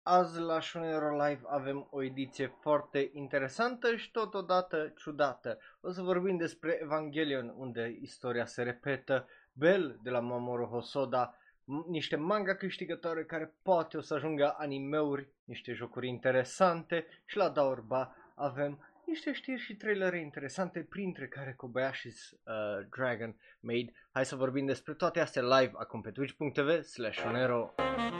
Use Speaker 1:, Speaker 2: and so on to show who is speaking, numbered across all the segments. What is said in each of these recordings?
Speaker 1: Azi la Shonero Live avem o ediție foarte interesantă și totodată ciudată. O să vorbim despre Evangelion, unde istoria se repetă, Bell de la Mamoru Hosoda, niște manga câștigătoare care poate o să ajungă animeuri, niște jocuri interesante și la Daorba avem niște știri și trailere interesante, printre care Kobayashi's Dragon Maid. Hai să vorbim despre toate astea live acum pe twitch.tv/shonero.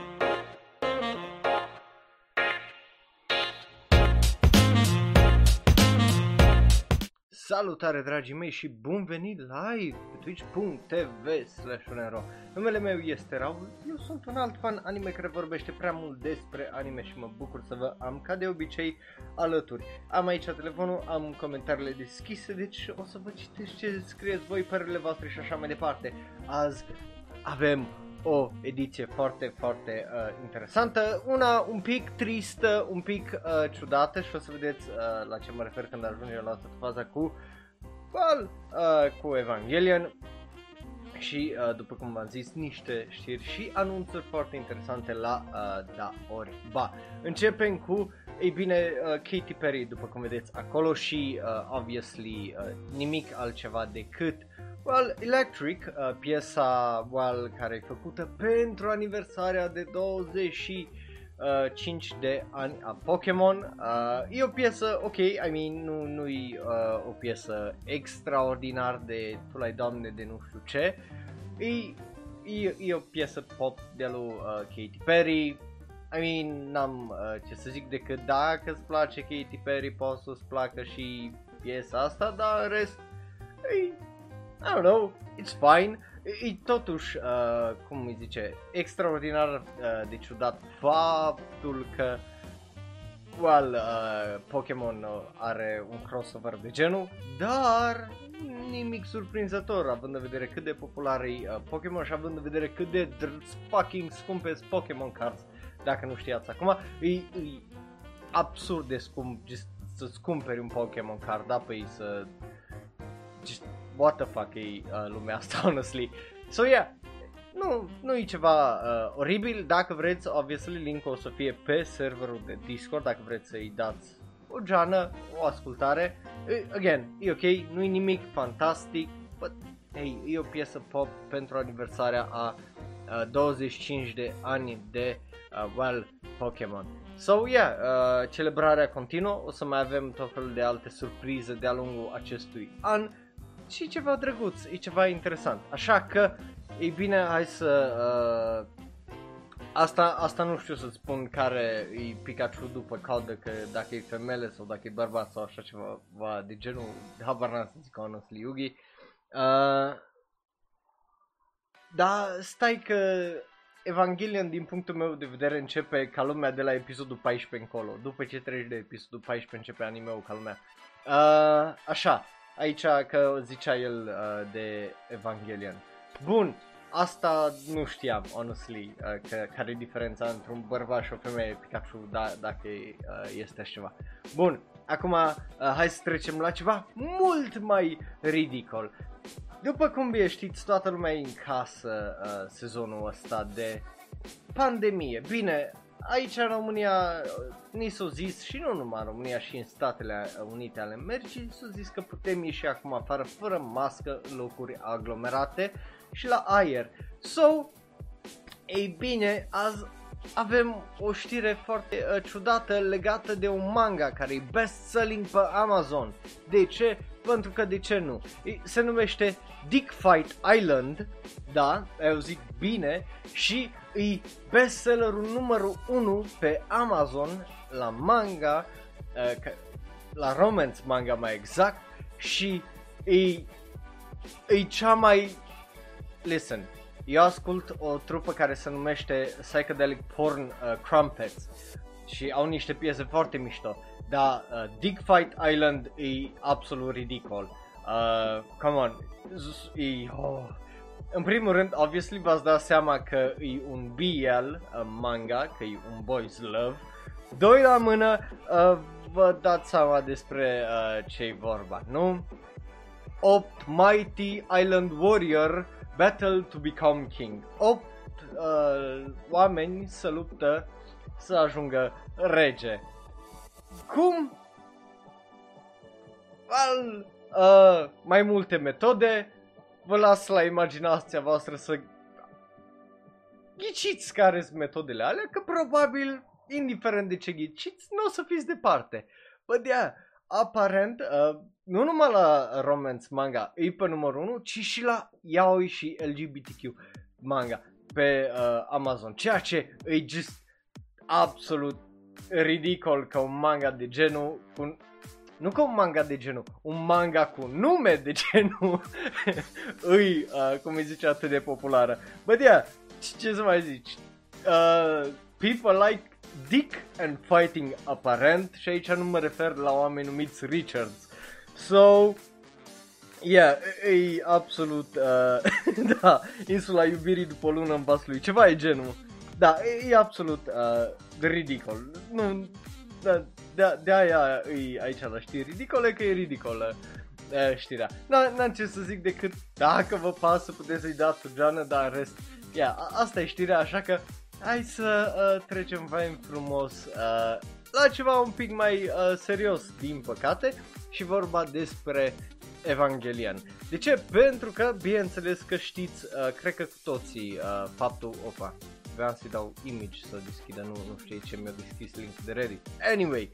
Speaker 1: Salutare dragii mei și bun venit live pe twitch.tv/shonero. Numele meu este Raul, eu sunt un alt fan anime care vorbește prea mult despre anime și mă bucur să vă am ca de obicei alături. Am aici telefonul, am comentariile deschise, deci o să vă citesc ce scrieți voi, părerile voastre și așa mai departe. Azi avem o ediție foarte interesantă, una un pic tristă, un pic ciudată și o să vedeți la ce mă refer când ajungem la toată faza cu Evangelion și după cum v-am zis niște știri și anunțuri foarte interesante la Daorba. Începem cu, ei bine, Katy Perry, după cum vedeți acolo și obviously nimic altceva decât Electric, piesa care e făcută pentru aniversarea de 25 de ani a Pokémon. E o piesă, ok, nu e o piesă extraordinar de tulai doamne de nu știu ce. E o piesă pop de lui Katy Perry. N-am ce să zic decât dacă îți place Katy Perry, poți să-ți placă și piesa asta, dar în rest, I don't know, it's fine. E totuși, cum îi zice, extraordinar de ciudat faptul că Pokémon are un crossover de genul, dar nimic surprinzător având în vedere cât de popular e Pokémon și având în vedere cât de fucking scumpe sunt Pokémon Cards. Dacă nu știați acum, e absurd de scump să-ți cumperi un Pokémon Card, da, păi să... what the fuck e lumea asta, honestly. So yeah, nu e ceva oribil. Dacă vreți, obviously link-ul o să fie pe serverul de Discord, dacă vreți să-i dați o geană, o ascultare. Again, e ok, nu e nimic fantastic, but hey, e o piesă pop pentru aniversarea a 25 de ani de Pokémon. So yeah, celebrarea continuă, o să mai avem tot felul de alte surprize de-a lungul acestui an și ceva drăguț, e ceva interesant. Așa că, ei bine, hai să... Asta nu știu să-ți spun care e Pikachu după coadă, că dacă e femele sau dacă e bărbat sau așa ceva de genul, habar n-am să zic honestly, Yugi. Dar stai că Evangelion din punctul meu de vedere începe ca lumea de la episodul 14 încolo. După ce treci de episodul 14 începe anime-ul ca lumea. Așa, aici că zicea el de Evangelion. Bun, asta nu știam, honestly, care e diferența între un bărbat și o femeie Pikachu, dacă este așa ceva. Bun, acum hai să trecem la ceva mult mai ridicol. După cum bine știți, toată lumea e în casă sezonul ăsta de pandemie. Bine, aici în România ni s-o zis, și nu numai în România, și în Statele Unite ale Americii, s-o zis că putem ieși acum afară fără mască în locuri aglomerate și la aer. So, ei bine, azi avem o știre foarte ciudată legată de un manga care e best-selling pe Amazon. De ce? Pentru că de ce nu? Se numește Dick Fight Island, da, eu zic bine, și e bestsellerul numărul 1 pe Amazon la manga, la romance manga mai exact, și e cea mai... Listen, eu ascult o trupă care se numește Psychedelic Porn Crumpets și au niște piese foarte mișto, dar Dick Fight Island e absolut ridicol. Come on, în primul rând, obviously v-ați dat seama că e un BL manga, că e un boys love. Doi la mână, vă dați seama despre ce-i vorba, nu? 8 Mighty Island Warrior Battle to Become King. 8 oameni se luptă să ajungă rege. Cum? Well, mai multe metode, vă las la imaginația voastră să ghiciți care sunt metodele alea, că probabil, indiferent de ce ghiciți, nu o să fiți departe. Bă, de-aia, aparent, nu numai la romance manga e pe numărul 1, ci și la yaoi și LGBTQ manga pe Amazon, ceea ce e just absolut ridicol ca un manga de genul cu... Nu ca un manga de genul, un manga cu nume de genul îi, cum îi zice, atât de populară. Bă, de-aia, ce să mai zici? People like dick and fighting aparent, și aici nu mă refer la oameni numiți Richards. So, yeah, e absolut, da, insula iubirii după o lună în vasul lui, ceva e genul. Da, e absolut ridicol. Nu, da, de-aia e aici la știri ridicole, că e ridicolă știrea. N-am ce să zic decât dacă vă pasă puteți să-i dați o geană, dar în rest, asta e știrea, așa că hai să trecem fain frumos la ceva un pic mai serios, din păcate, și vorba despre Evangelion. De ce? Pentru că, bineînțeles că știți, cred că cu toții, faptul, opa, vreau să-i dau image să deschidă, nu știu ce mi-a deschis link de Reddit. Anyway,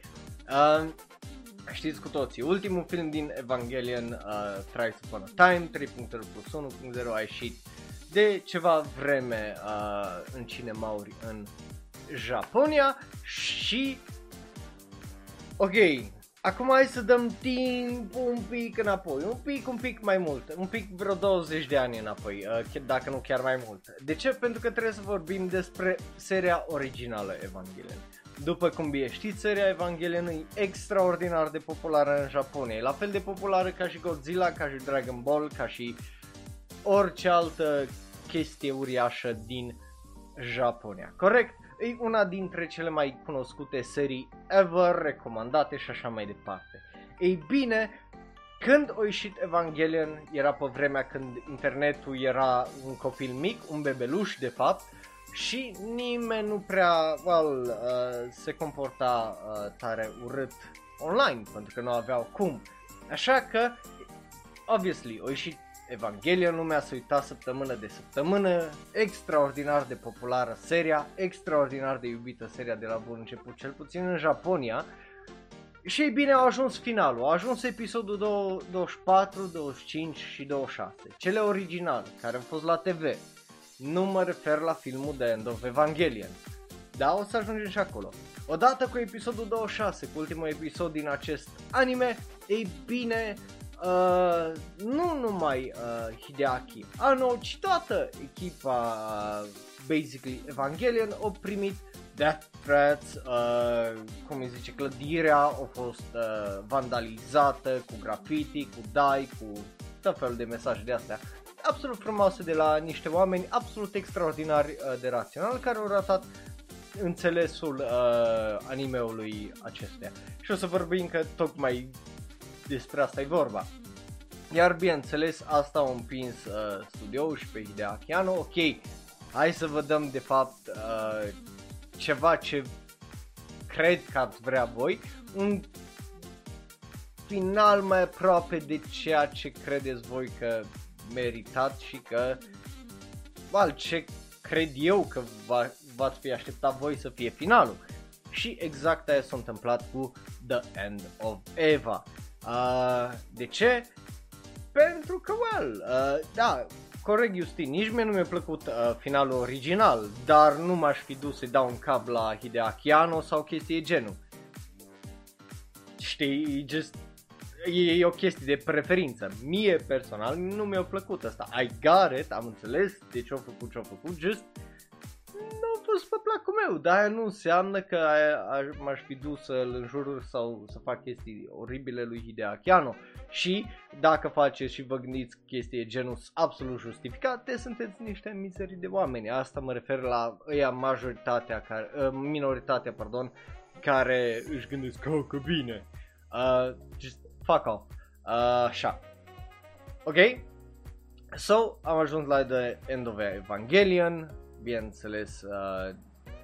Speaker 1: știți cu toții, ultimul film din Evangelion, Thrice Upon a Time, 3.0+1.0 a ieșit de ceva vreme în cinemauri în Japonia și ok, acum hai să dăm timp un pic înapoi, un pic mai mult, un pic vreo 20 de ani înapoi, dacă nu chiar mai mult. De ce? Pentru că trebuie să vorbim despre seria originală Evangelion. După cum bine știți, seria Evangelion e extraordinar de populară în Japonia, e la fel de populară ca și Godzilla, ca și Dragon Ball, ca și orice altă chestie uriașă din Japonia, corect? E una dintre cele mai cunoscute serii ever, recomandate și așa mai departe. Ei bine, când a ieșit Evangelion era pe vremea când internetul era un copil mic, un bebeluș de fapt, și nimeni nu prea se comporta tare urât online, pentru că nu aveau cum. Așa că, obviously, a ieșit Evangelion, lumea s-a uitat săptămână de săptămână, extraordinar de populară seria, extraordinar de iubită seria de la bun început, cel puțin în Japonia. Și ei bine, au ajuns finalul, a ajuns episodul 24, 25 și 26, cele originale, care au fost la TV. Nu mă refer la filmul The End of Evangelion, da, o să ajungem și acolo. Odată cu episodul 26, cu ultimul episod din acest anime, ei bine, nu numai Hideaki Anno, ci toată echipa basically Evangelion au primit death threats, cum îi zice, clădirea a fost vandalizată cu graffiti, cu dai, cu tot felul de mesaje de astea absolut frumoase de la niște oameni absolut extraordinari de rațional, care au ratat înțelesul animeului acestuia. Și o să vorbim că tocmai despre asta e vorba. Iar bineînțeles, asta au împins studioul și pe Hideaki Anno. Ok, hai să vă dăm de fapt ceva ce cred că ați vrea voi, un final mai aproape de ceea ce credeți voi că meritați și că ce cred eu că v-ați fi așteptat voi să fie finalul. Și exact aia s-a întâmplat cu The End of Eva. De ce? Pentru că, da, corect Justin, nici mie nu mi-a plăcut finalul original, dar nu m-aș fi dus să-i dau un cap la Hideaki Anno sau chestie genul. Știi, e o chestie de preferință. Mie personal nu mi-a plăcut asta. I got it, am înțeles de ce-au făcut, just nu a fost pe placul meu, dar aia nu înseamnă că m-aș fi dus să-l înjur sau să fac chestii oribile lui Hideaki Anno. Și dacă faceți și vă gândiți chestii genul absolut justificate, sunteți niște mizerii de oameni. Asta mă refer la ăia minoritatea, care își gândesc că bine. Just fuck off. Așa. Ok? So, am ajuns la The End of Evangelion. Bineînțeles,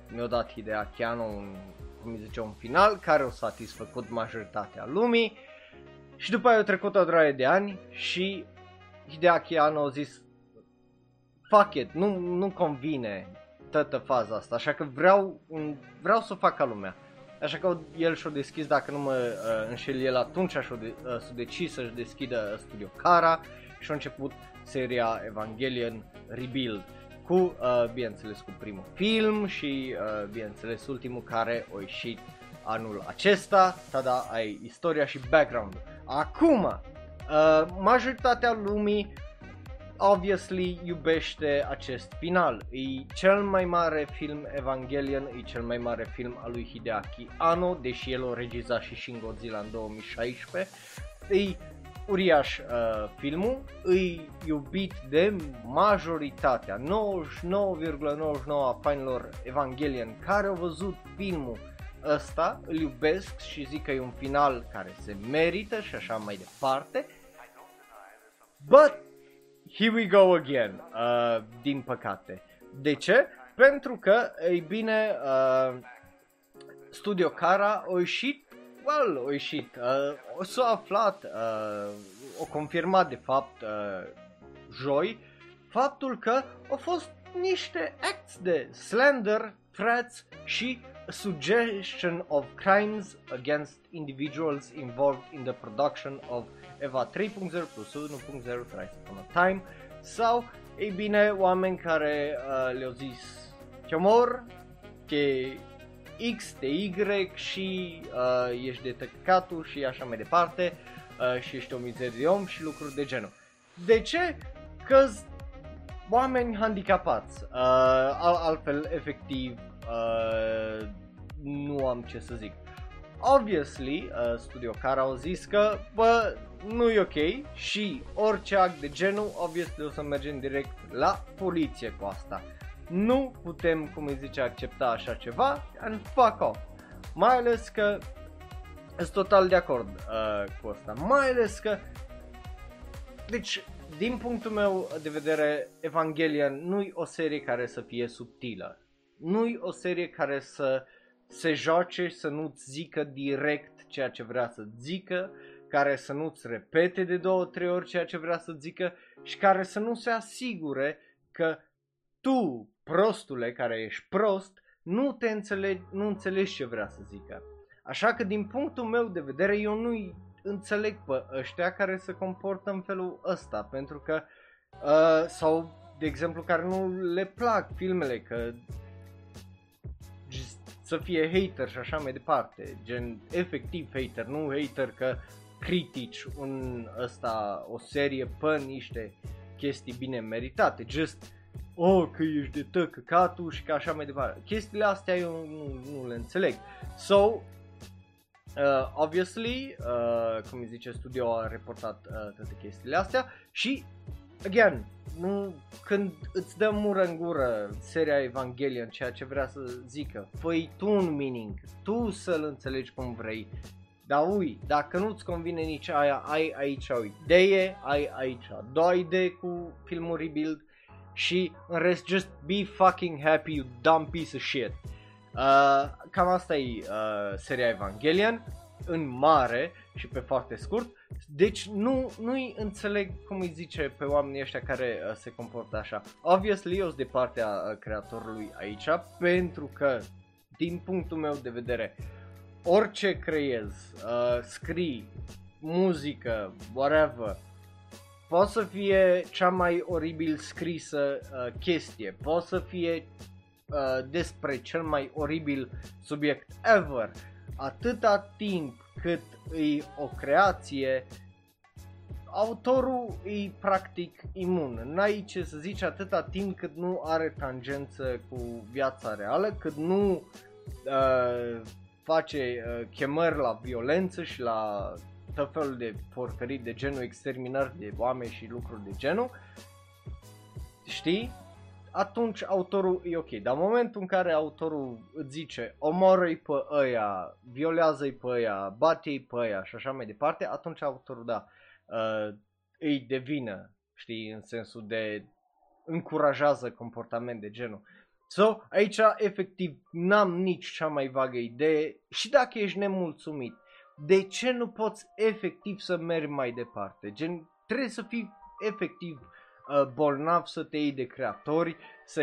Speaker 1: mi-a dat Hideaki Anno cum zice, un final care a satisfăcut majoritatea lumii și după aia au trecut o draie de ani și Hideaki Anno a zis fuck it, nu convine toată faza asta, așa că vreau să o fac ca lumea. Așa că el și-a deschis, dacă nu mă înșel el, atunci s-a decis să-și deschidă Studio Khara și a început seria Evangelion Rebuild cu, bineînțeles, cu primul film și, bineînțeles, ultimul care a ieșit anul acesta. Tada, ai istoria și background-ul. Acum, majoritatea lumii obviously iubește acest final. E cel mai mare film Evangelion, e cel mai mare film al lui Hideaki Anno, deși el o regizat și Shin Godzilla în 2016. E uriaș filmul, e iubit de majoritatea, 99,99% a fanilor Evangelion care au văzut filmul ăsta, îl iubesc și zic că e un final care se merită și așa mai departe. But here we go again, din păcate. De ce? Pentru că, ei bine, Studio Khara a ieșit, s-a aflat, o confirmat de fapt joi, faptul că au fost niște acts de slander, threats și suggestion of crimes against individuals involved in the production of EVA 3.0 plus 1.0 Thrice Upon a Time, sau, ei bine, oameni care le-au zis te omor, te X, te Y și ești de tăcatul și așa mai departe și ești o mizerie de om și lucruri de genul. De ce? Că oameni handicapați, altfel efectiv nu am ce să zic. Obviously, Studio Khara au zis că bă, nu e ok și orice act de genul, obviously o să mergem direct la poliție cu asta. Nu putem, cum îi zice, accepta așa ceva and fuck off. Mai ales că sunt total de acord cu asta. Mai ales că, deci, din punctul meu de vedere, Evangelion nu-i o serie care să fie subtilă. Nu-i o serie care să se joace și să nu-ți zică direct ceea ce vrea să zică, care să nu-ți repete de 2-3 ori ceea ce vrea să zică și care să nu se asigure că tu, prostule care ești prost, nu înțelegi ce vrea să zică. Așa că din punctul meu de vedere eu nu înțeleg pe ăștia care se comportă în felul ăsta, pentru că sau de exemplu care nu le plac filmele, că să fie hater și așa mai departe, gen efectiv hater, nu hater că critici o serie pe niște chestii bine meritate, just că ești de tăcăcatul și că așa mai departe. Chestiile astea eu nu le înțeleg. So, obviously, cum îi zice, studio a reportat toate chestiile astea și, again, când îți dă mură în gură seria Evangelion, ceea ce vrea să zică, fă-i tu un meaning, tu să-l înțelegi cum vrei. Dar dacă nu-ți convine nici aia, ai aici o idee, ai aici a doua idee cu filmul Rebuild și în rest just be fucking happy, you dumb piece of shit. Cam asta e seria Evangelion în mare și pe foarte scurt. Deci nu-i înțeleg cum îi zice pe oamenii ăștia care se comportă așa. Obviously eu sunt de partea creatorului aici, pentru că din punctul meu de vedere orice creez, scrii, muzică, whatever, poate să fie cea mai oribil scrisă chestie, poate să fie despre cel mai oribil subiect ever, atâta timp cât e o creație, autorul e practic imun. N-ai ce să zici atâta timp cât nu are tangență cu viața reală, cât nu face chemări la violență și la tot felul de porcării de genul, exterminări de oameni și lucruri de genul, știi? Atunci autorul e ok, dar în momentul în care autorul îți zice omoră-i pe ăia, violează-i pe ăia, bate-i pe ăia și așa mai departe, atunci autorul îi devină, știi, în sensul de încurajează comportament de genul. So, aici efectiv n-am nici cea mai vagă idee și dacă ești nemulțumit, de ce nu poți efectiv să mergi mai departe? Gen, trebuie să fii efectiv bolnav să te iei de creatori,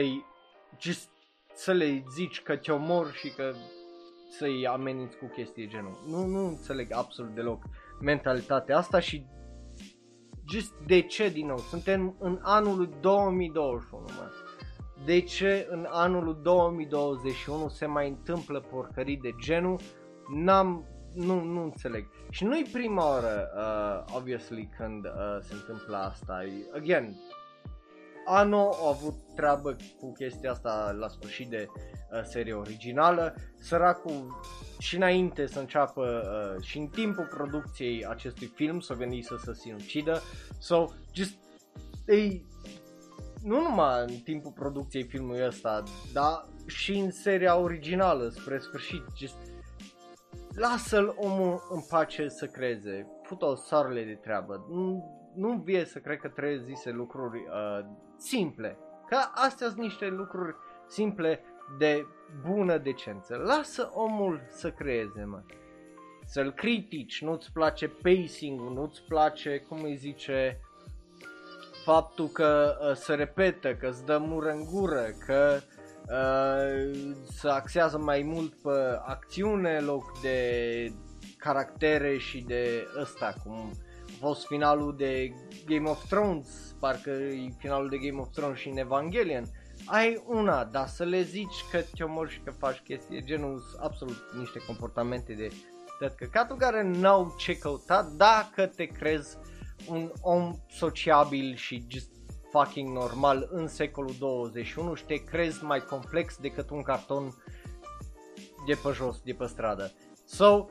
Speaker 1: să le zici că te omor și că să-i ameninți cu chestii genul. Nu înțeleg absolut deloc mentalitatea asta și de ce din nou? Suntem în anul 2021, mă. De ce în anul 2021 se mai întâmplă porcării de genul? Nu înțeleg. Și nu-i prima oară, obviously, când se întâmplă asta. Again, Anno a avut treabă cu chestia asta la sfârșit de serie originală. Săracul și înainte să înceapă și în timpul producției acestui film s-a venit să se sinucidă. So, nu numai în timpul producției filmului ăsta, dar și în seria originală spre sfârșit. Lasă-l omul în pace să creeze. Fut-o sarule de treabă. Nu vie să cred că trebuie zise lucruri simple. Că astea sunt niște lucruri simple de bună decență. Lasă omul să creeze, mă. Să-l critici, nu-ți place pacing-ul, nu-ți place, cum îi zice, faptul că se repetă, că îți dă mură în gură, că se axează mai mult pe acțiune loc de caractere și de ăsta, cum a fost finalul de Game of Thrones, parcă e finalul de Game of Thrones și în Evangelion. Ai una, dar să le zici că te omori și că faci chestii genul, absolut niște comportamente de căcatul care n-au ce căuta dacă te crezi un om sociabil și just fucking normal în secolul 21 și te crezi mai complex decât un carton de pe jos, de pe stradă. So,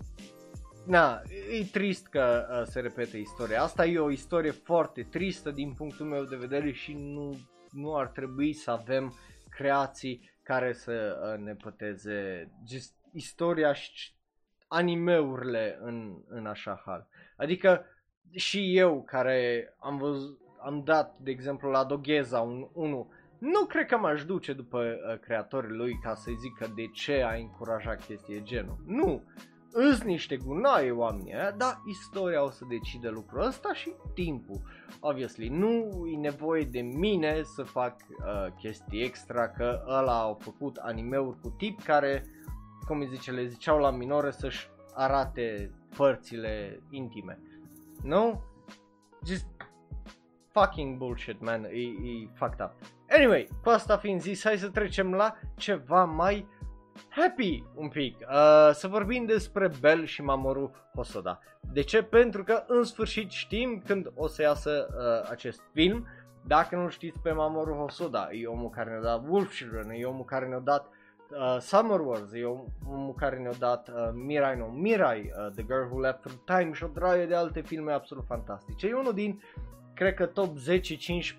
Speaker 1: e trist că se repete istoria. Asta e o istorie foarte tristă din punctul meu de vedere și nu ar trebui să avem creații care să ne păteze just istoria și animeurile în așa hal. Adică și eu care am dat, de exemplu, la Dogheza un 1, nu cred că m-aș duce după creatorii lui ca să-i zic că de ce a încurajat chestii genul. Nu, îs niște gunoaie oamenii aia, dar istoria o să decide lucrul ăsta și timpul. Obviously, nu e nevoie de mine să fac chestii extra, că ăla au făcut animeuri cu tip care, cum îi zice, le ziceau la minore să-și arate părțile intime. No? Just fucking bullshit, man. E fucked up. Anyway, cu asta fiind zis, hai să trecem la ceva mai happy un pic. Să vorbim despre Bell și Mamoru Hosoda. De ce? Pentru că în sfârșit știm când o să iasă acest film. Dacă nu știți pe Mamoru Hosoda, e omul care ne-a dat Wolf Children, e omul care ne-a dat Summer Wars, e omul care ne-a dat Mirai no Mirai, The Girl Who Left Through Time și o draie de alte filme absolut fantastice. E unul din, cred că top 10-15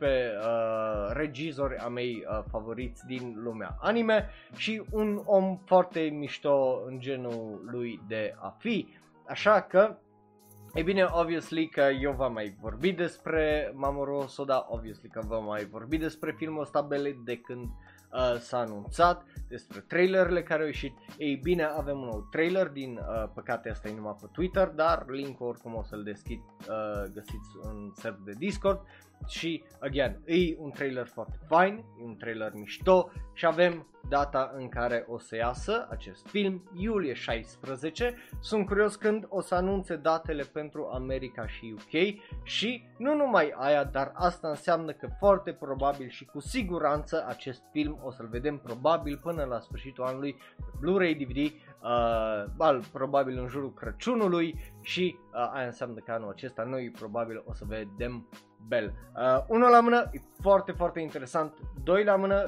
Speaker 1: regizori a mei favoriți din lumea anime și un om foarte mișto în genul lui de a fi. Așa că, e bine, obviously că eu v-am mai vorbit despre Mamoru Hosoda, obviously că v-am mai vorbit despre filmul ăsta Belly de când s-a anunțat, despre trailerele care au ieșit. Ei bine, avem un nou trailer, din păcate asta e numai pe Twitter, dar link-ul oricum o să-l găsiți în server de Discord. Și, again, e un trailer foarte fain, e un trailer mișto și avem data în care o să iasă acest film, iulie 16. Sunt curios când o să anunțe datele pentru America și UK și nu numai aia, dar asta înseamnă că foarte probabil și cu siguranță acest film o să-l vedem probabil până la sfârșitul anului Blu-ray DVD, probabil în jurul Crăciunului și aia înseamnă că anul acesta noi probabil o să vedem Bell. Unul la mână e foarte, foarte interesant, doi la mână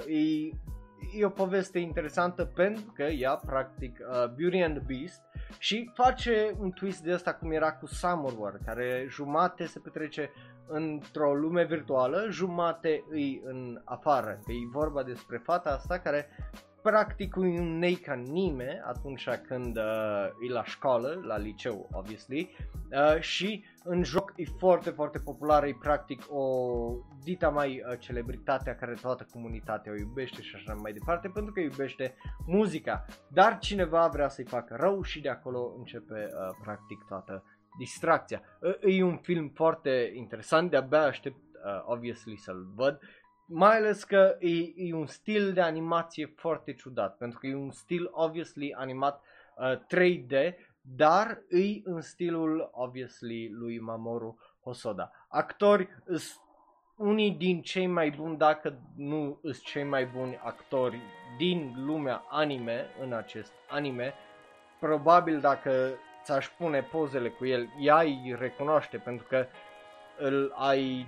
Speaker 1: e o poveste interesantă pentru că ea practic Beauty and the Beast și face un twist de asta cum era cu Summer War, care jumate se petrece într-o lume virtuală, jumate îi în afară. Că e vorba despre fata asta care practic un make anime atunci când e la școală, la liceu, obviously, și în joc e foarte, foarte populară, e practic o dita mai celebritatea care toată comunitatea o iubește și așa mai departe, pentru că iubește muzica, dar cineva vrea să-i facă rău și de acolo începe practic toată distracția. E un film foarte interesant, de-abia aștept obviously să-l văd. Mai ales că e un stil de animație foarte ciudat, pentru că e un stil obviously animat 3D, dar e în stilul obviously lui Mamoru Hosoda. Actori unii din cei mai buni, dacă nu sunt cei mai buni actori din lumea anime în acest anime. Probabil dacă ți-aș pune pozele cu el, ea îi recunoaște, pentru că îl ai...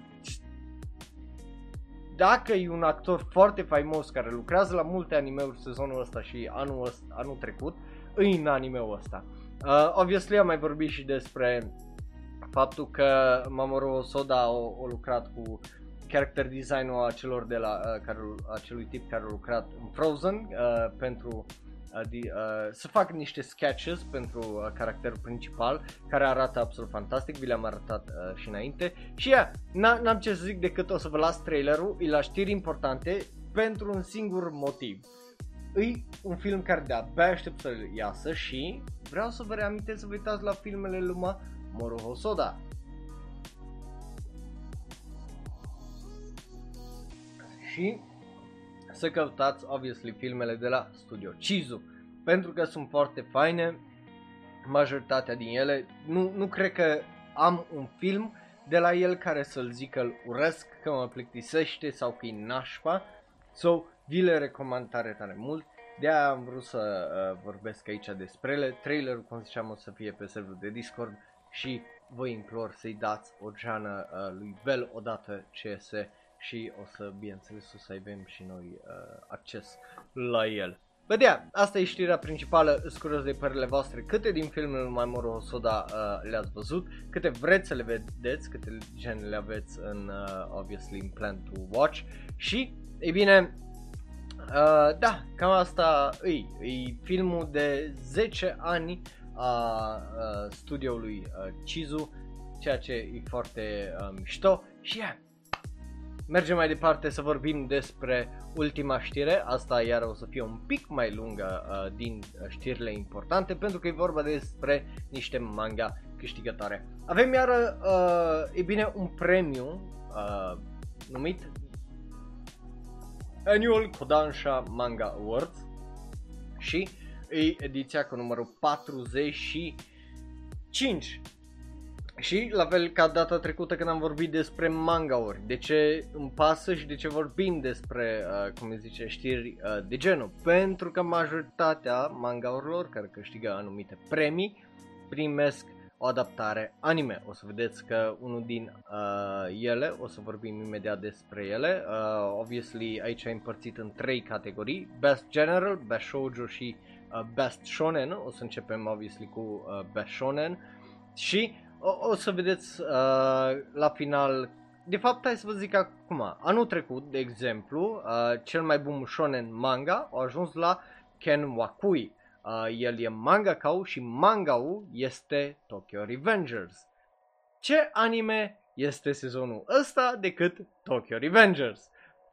Speaker 1: Dacă e un actor foarte faimos care lucrează la multe anime-uri sezonul ăsta și anul trecut, îi în anime-ul ăsta. Obviously am mai vorbit și despre faptul că Mamoru Hosoda a lucrat cu character design-ul acelor de la acelui tip care a lucrat în Frozen pentru să fac niște sketches pentru caracterul principal, care arată absolut fantastic, vi le-am arătat și înainte. Și n-am ce să zic decât o să vă las trailerul, e la știri importante pentru un singur motiv. E un film care de-abia aștept să iasă și vreau să vă reamintesc să vă uitați la filmele lui Mamoru Hosoda. Și să căutați obviously filmele de la Studio Chizu, pentru că sunt foarte faine, majoritatea din ele. Nu cred că am un film de la el care să-l zic că îl urăsc, că mă plictisește sau că e nașpa. So, vi le recomand tare mult. De-aia am vrut să vorbesc aici despre ele. Trailerul, cum ziceam, o să fie pe serverul de Discord și vă implor să-i dați o geană lui Vel odată ce iese. Și o să, bineînțeles, o să avem și noi acces la el. Vedea, asta e știrea principală. Îs curios de părerile voastre, câte din filmele lui Mamoru Hosoda le-ați văzut, câte vreți să le vedeți, câte gen le aveți în, obviously, in plan to watch. Și, ei bine, da, cam asta e filmul de 10 ani a studioului Chizu, ceea ce e foarte mișto. Și mergem mai departe să vorbim despre ultima știre. Asta iar o să fie un pic mai lungă din știrile importante, pentru că e vorba despre niște manga câștigătoare. Avem iar, e bine, un premiu numit Annual Kodansha Manga Awards și e ediția cu numărul 45. Și la fel ca data trecută când am vorbit despre manga-uri, de ce îmi pasă și de ce vorbim despre, cum zice, știri de genul. Pentru că majoritatea manga-urilor care câștigă anumite premii primesc o adaptare anime. O să vedeți că unul din ele, o să vorbim imediat despre ele. Obviously aici e împărțit în 3 categorii: Best General, Best Shoujo și Best Shonen. O să începem obviously cu Best Shonen și o să vedeți la final. De fapt, hai să vă zic acum. Anul trecut, de exemplu, cel mai bun shonen manga a ajuns la Ken Wakui. El e mangaka și manga-ul este Tokyo Revengers. Ce anime este sezonul ăsta decât Tokyo Revengers?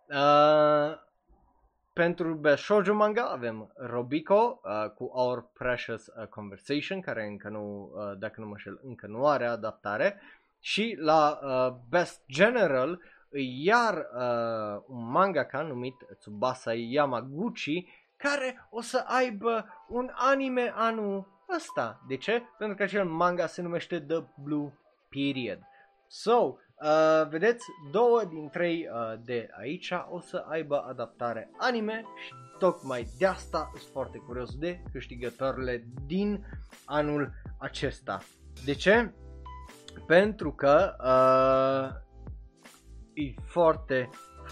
Speaker 1: Pentru Best Shoujo Manga avem Robiko cu Our Precious Conversation, care încă nu, dacă nu mă șel, încă nu are adaptare. Și la Best General iar un mangaka numit Tsubasa Yamaguchi, care o să aibă un anime anul ăsta. De ce? Pentru că acel manga se numește The Blue Period. So, vedeți, 2 din 3 de aici o să aibă adaptare anime și tocmai de asta sunt foarte curios de câștigătorile din anul acesta. De ce? Pentru că e foarte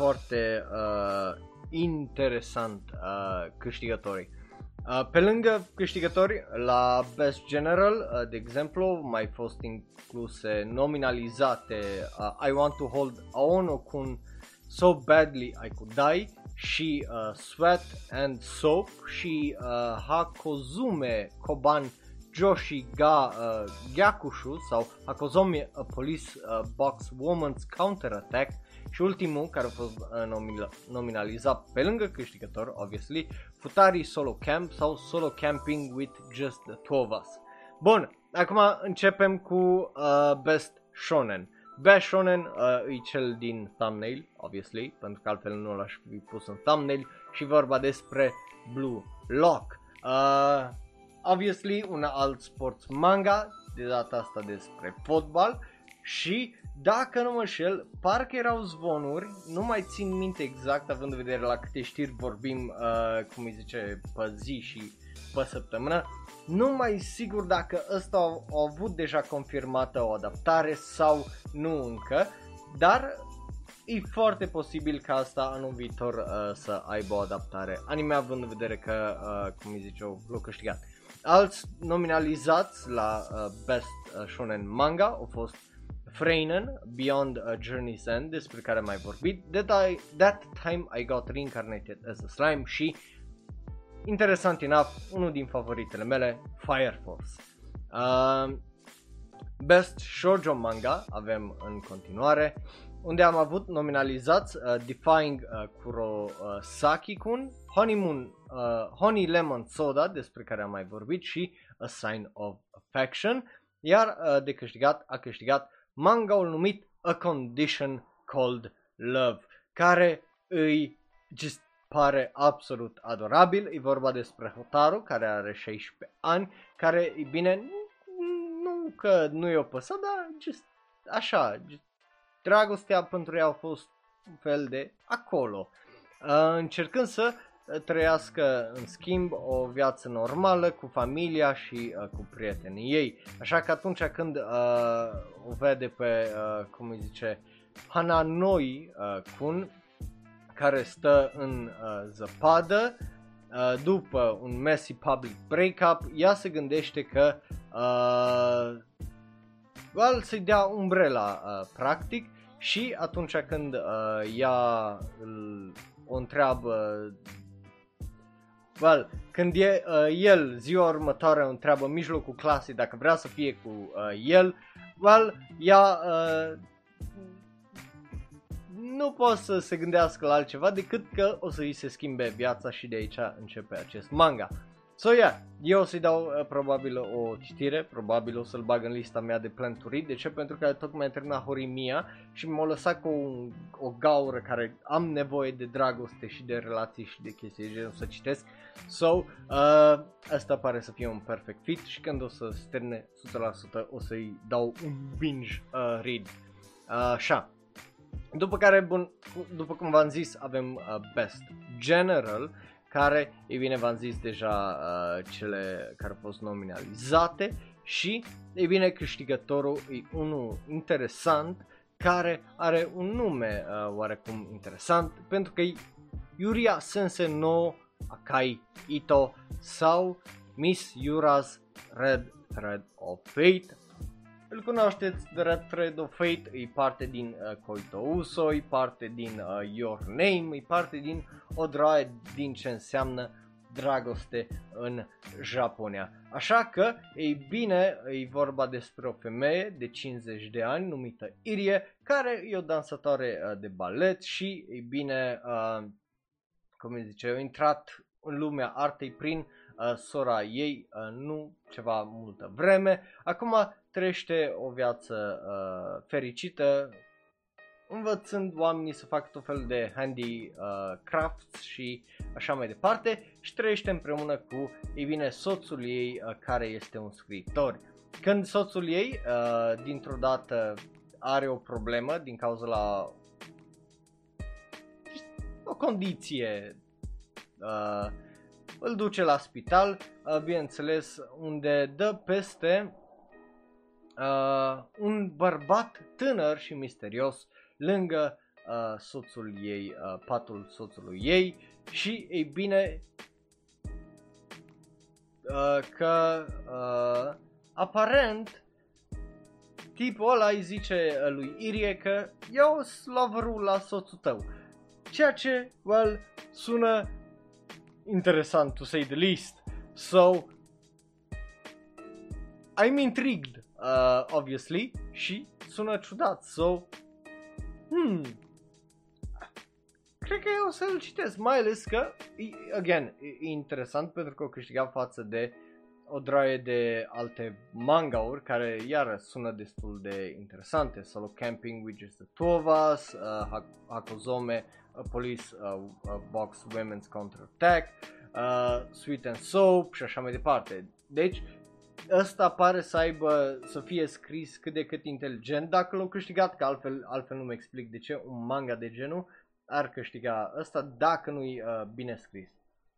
Speaker 1: interesant câștigătorii. Pe lângă câștigători, la Best General, de exemplu, mai fost incluse, nominalizate I Want to Hold Aono-kun So Badly I Could Die, și Sweat and Soap și Hakozume Koban Joshi ga Gyakushu sau Hakozomi a Police Box Woman's Counter Attack și ultimul care a fost nominalizat pe lângă câștigător, obviously, Futari Solo Camp sau Solo Camping with Just the Two of Us. Bun, acum începem cu Best Shonen. Best Shonen e cel din thumbnail, obviously, pentru că altfel nu l-aș fi pus în thumbnail și vorba despre Blue Lock. Obviously, un alt sports manga, de data asta despre fotbal și, dacă nu mă înșel, parcă erau zvonuri, nu mai țin minte exact, având în vedere la câte știri vorbim, cum îi zice, pe zi și pe săptămână, nu mai sigur dacă ăsta a avut deja confirmată o adaptare sau nu încă, dar e foarte posibil ca asta anul viitor să aibă o adaptare anime, având în vedere că, cum îi zice, l-a câștigat. Alți nominalizați la Best Shonen Manga au fost Freinen, Beyond a Journey's End, despre care am mai vorbit, That Time I Got Reincarnated as a Slime și, interesant enough, unul din favoritele mele, Fire Force. Best Shoujo Manga avem în continuare, unde am avut nominalizați Defying Kurosaki-kun, Honey Lemon Soda, despre care am mai vorbit, și A Sign of Affection, iar de câștigat a câștigat manga-ul numit A Condition Called Love, care îi just pare absolut adorabil. E vorba despre Hotaru, care are 16 ani, care, e bine, nu că nu i-o păsat, dar just așa, just, dragostea pentru ea a fost un fel de acolo, încercând să trăiască în schimb o viață normală cu familia și cu prietenii ei. Așa că atunci când o vede pe, cum îi zice, Hananoi Kun, care stă în zăpadă după un messy public breakup, ea se gândește că să-i dea umbrela practic, și atunci când ea o întreabă, când el ziua următoare o întreabă în mijlocul clasei dacă vrea să fie cu el, ea nu poate să se gândească la altceva decât că o să îi se schimbe viața, și de aici începe acest manga. So yeah, eu o să-i dau probabil o citire, probabil o să-l bag în lista mea de plan to read. De ce? Pentru că tocmai am terminat Horimiya și m-a lăsat cu o gaură care am nevoie de dragoste și de relații și de chestii de genul să citesc. So, asta pare să fie un perfect fit și când o să se termine 100% o să-i dau un binge read. Așa. După care, bun, după cum v-am zis, avem Best General, care, e bine, v-am zis deja cele care au fost nominalizate și, e bine, câștigătorul e unul interesant, care are un nume oarecum interesant, pentru că e Yuria Sensei no Akai Ito sau Miss Yura's Red Thread of Fate. Îl cunoașteți, The Red Thread of Fate, e parte din Koito Uso, e parte din Your Name, e parte din o draie din ce înseamnă dragoste în Japonia. Așa că, ei bine, e vorba despre o femeie de 50 de ani numită Irie, care e o dansatoare de balet și, ei bine, cum îi zice, a intrat în lumea artei prin sora ei, nu ceva multă vreme. Acum trăiește o viață fericită, învățând oamenii să facă tot fel de handicrafts și așa mai departe, și trăiește împreună cu, ei bine, soțul ei, care este un scriitor. Când soțul ei dintr-o dată are o problemă din cauza la o condiție, îl duce la spital, bineînțeles, unde dă peste un bărbat tânăr și misterios lângă soțul ei, patul soțului ei, și, ei bine, că aparent tipul ăla îi zice lui Irie că eu sunt loverul la soțul tău. ceea ce, well, sună interesant to say the least. So, I'm intrigued, obviously, și sună ciudat, so, cred că eu o să-l citesc, mai ales că, again, e interesant pentru că o câștigat față de o draie de alte manga-uri care iară sună destul de interesante. Solo Camping with Just the Two of Us, Hakozome, A Police Box Women's Counter-Attack, Sweet and Soap și așa mai departe. Deci ăsta pare să fie scris cât de cât inteligent dacă l-au câștigat, că altfel nu-mi explic de ce un manga de genul ar câștiga ăsta dacă nu-i bine scris.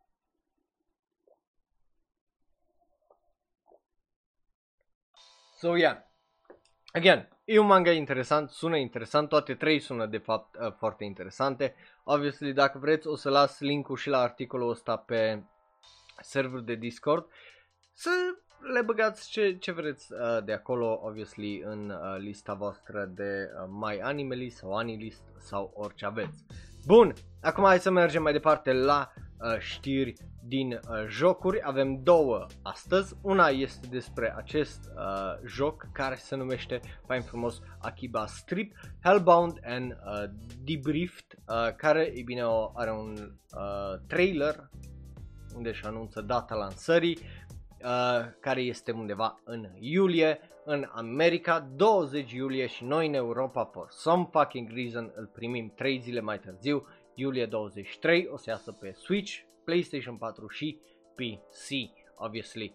Speaker 1: So, yeah. Again, e un manga interesant, sună interesant, toate trei sună de fapt foarte interesante. Obviously, dacă vreți, o să las link-ul și la articolul ăsta pe serverul de Discord, să le băgați ce vreți de acolo, obviously, în lista voastră de My Anime List sau Anilist sau orice aveți. Bun, acum hai să mergem mai departe la știri din jocuri. Avem două astăzi. Una este despre acest joc care se numește fain frumos Akiba Strip Hellbound and Debriefed, care, e bine, are un trailer unde își anunță data lansării, care este undeva în iulie în America, 20 iulie, și noi în Europa, for some fucking reason, îl primim 3 zile mai târziu, iulie 23, o să iasă pe Switch, PlayStation 4 și PC, obviously.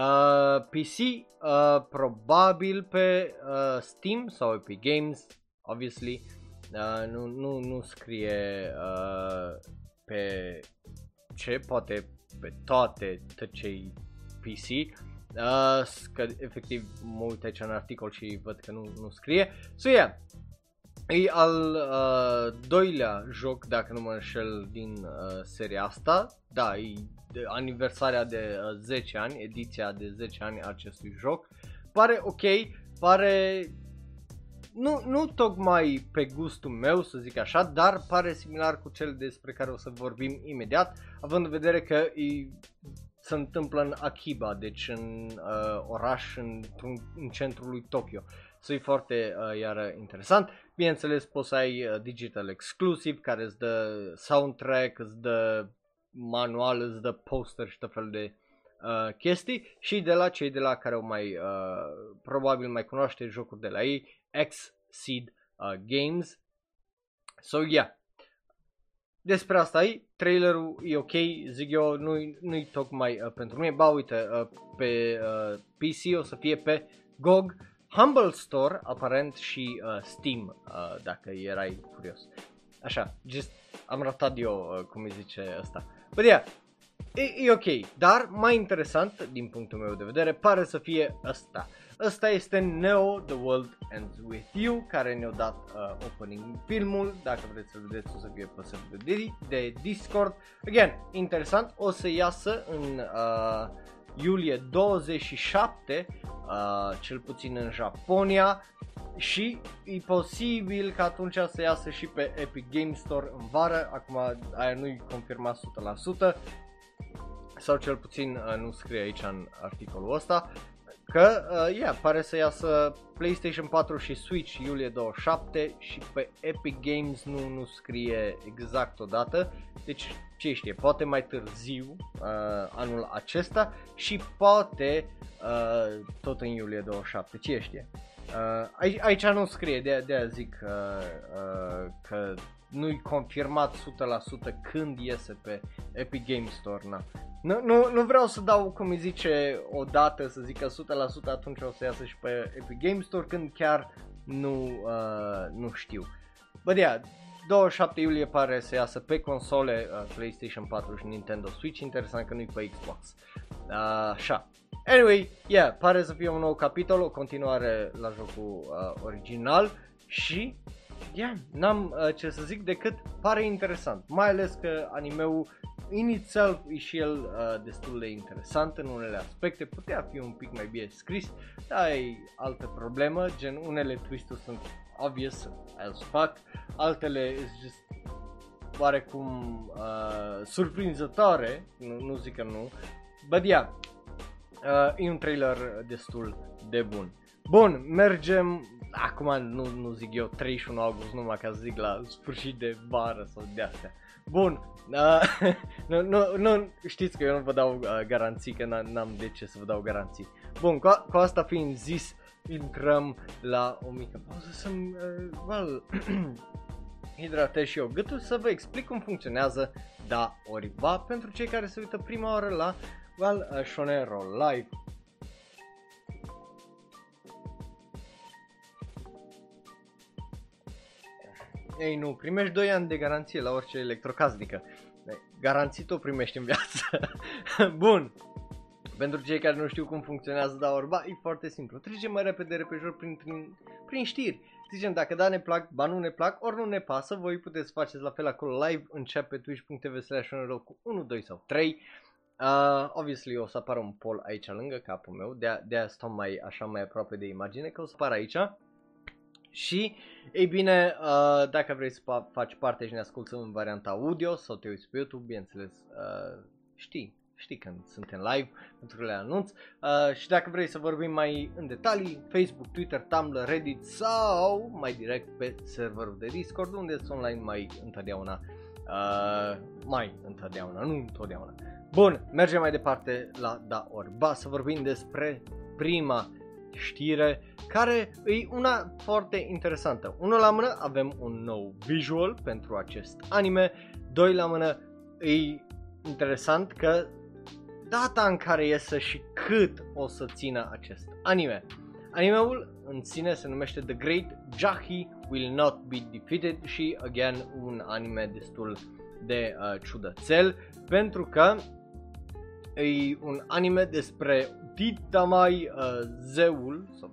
Speaker 1: PC probabil pe Steam sau Epic Games, obviously. Nu scrie pe ce, poate pe toate tăcei PC, că efectiv mă uit aici în articol și văd că nu scrie. So, yeah, e al doilea joc, dacă nu mă înșel, din seria asta. Da, e aniversarea de 10 ani, ediția de 10 ani a acestui joc. Pare ok, pare nu tocmai pe gustul meu, să zic așa, dar pare similar cu cel despre care o să vorbim imediat, având în vedere că se întâmplă în Akiba, deci în oraș în centrul lui Tokyo. So, e foarte iară interesant. Bineînțeles, poți să ai digital exclusive care îți dă soundtrack, îți dă manual, îți dă poster și tot fel de chestii, și de la cei de la care o mai probabil mai cunoaște jocuri de la ei, Xseed Games. So, yeah. Despre asta e, trailerul e ok, zic eu, nu-i tocmai pentru mine. Ba, uite, pe PC o să fie pe GOG, Humble Store, aparent, și Steam, dacă erai curios. Așa, just am ratat eu, cum îi zice ăsta. But yeah, e ok, dar mai interesant, din punctul meu de vedere, pare să fie ăsta. Ăsta este Neo The World Ends With You, care ne-a dat opening filmul. Dacă vreți să vedeți, o să fie pe serverul de Discord. Again, interesant, o să iasă în iulie 27, cel puțin în Japonia, și e posibil că atunci să iasă și pe Epic Games Store în vară. Acum aia nu-i confirmat 100%, sau cel puțin nu scrie aici în articolul ăsta, că pare să iasă PlayStation 4 și Switch iulie 27, și pe Epic Games nu scrie exact o dată, deci ce știe, poate mai târziu anul acesta și poate tot în iulie 27, ce știe. Aici nu scrie, de-aia zic că nu-i confirmat 100% când iese pe Epic Games Store, na. Nu vreau să dau, cum îi zice, o dată, să zic că 100% atunci o să iasă și pe Epic Games Store, când chiar nu știu. But yeah, 27 iulie pare să iasă pe console, PlayStation 4 și Nintendo Switch. Interesant că nu-i pe Xbox. Așa. Anyway, yeah, pare să fie un nou capitol, o continuare la jocul original și yeah, n-am ce să zic decât pare interesant, mai ales că animeul inițial e și el destul de interesant în unele aspecte, putea fi un pic mai bine scris, dar e altă problemă, gen unele twist-uri sunt obvious as fuck, altele is just oarecum surprinzătoare, nu zic că nu, but yeah, e un trailer destul de bun. Bun, mergem, acum nu zic eu 31 august, numai ca să zic la sfârșit de vară sau de astea. Bun, nu, știți că eu nu vă dau garanții, că n-am de ce să vă dau garanții. Bun, cu asta fiind zis, intrăm la o mică pauză să-mi hidratez și eu gâtul, să vă explic cum funcționează Da ori Ba pentru cei care se uită prima oară la Shonero Live. Ei nu, primești 2 ani de garanție la orice electrocasnică. Garanții tot primești în viață. Bun. Pentru cei care nu știu cum funcționează Da ori Ba, e foarte simplu. Trecem mai repede repejor prin știri. Zicem dacă da ne plac, ba nu ne plac, ori nu ne pasă. Voi puteți faceți la fel acolo live în chat pe twitch.tv/shonero cu 1, 2 sau 3. Obviously o să apară un poll aici lângă capul meu. De-aia stau mai aproape de imagine, că o să apară aici. Și, ei bine, dacă vrei să faci parte și ne asculti în varianta audio sau te uiți pe YouTube, bineînțeles, știi când suntem live, pentru că le anunț. Și dacă vrei să vorbim mai în detalii, Facebook, Twitter, Tumblr, Reddit sau mai direct pe serverul de Discord, unde sunt online mai întotdeauna, nu întotdeauna. Bun, mergem mai departe la Da ori Ba, să vorbim despre prima știre, care e una foarte interesantă. Unul la mână, avem un nou visual pentru acest anime. 2 la mână, e interesant că data în care iese și cât o să țină acest anime. Animeul în sine se numește The Great Jahi Will Not Be Defeated și, again, un anime destul de ciudățel, pentru că e un anime despre Titamai, zeul, sau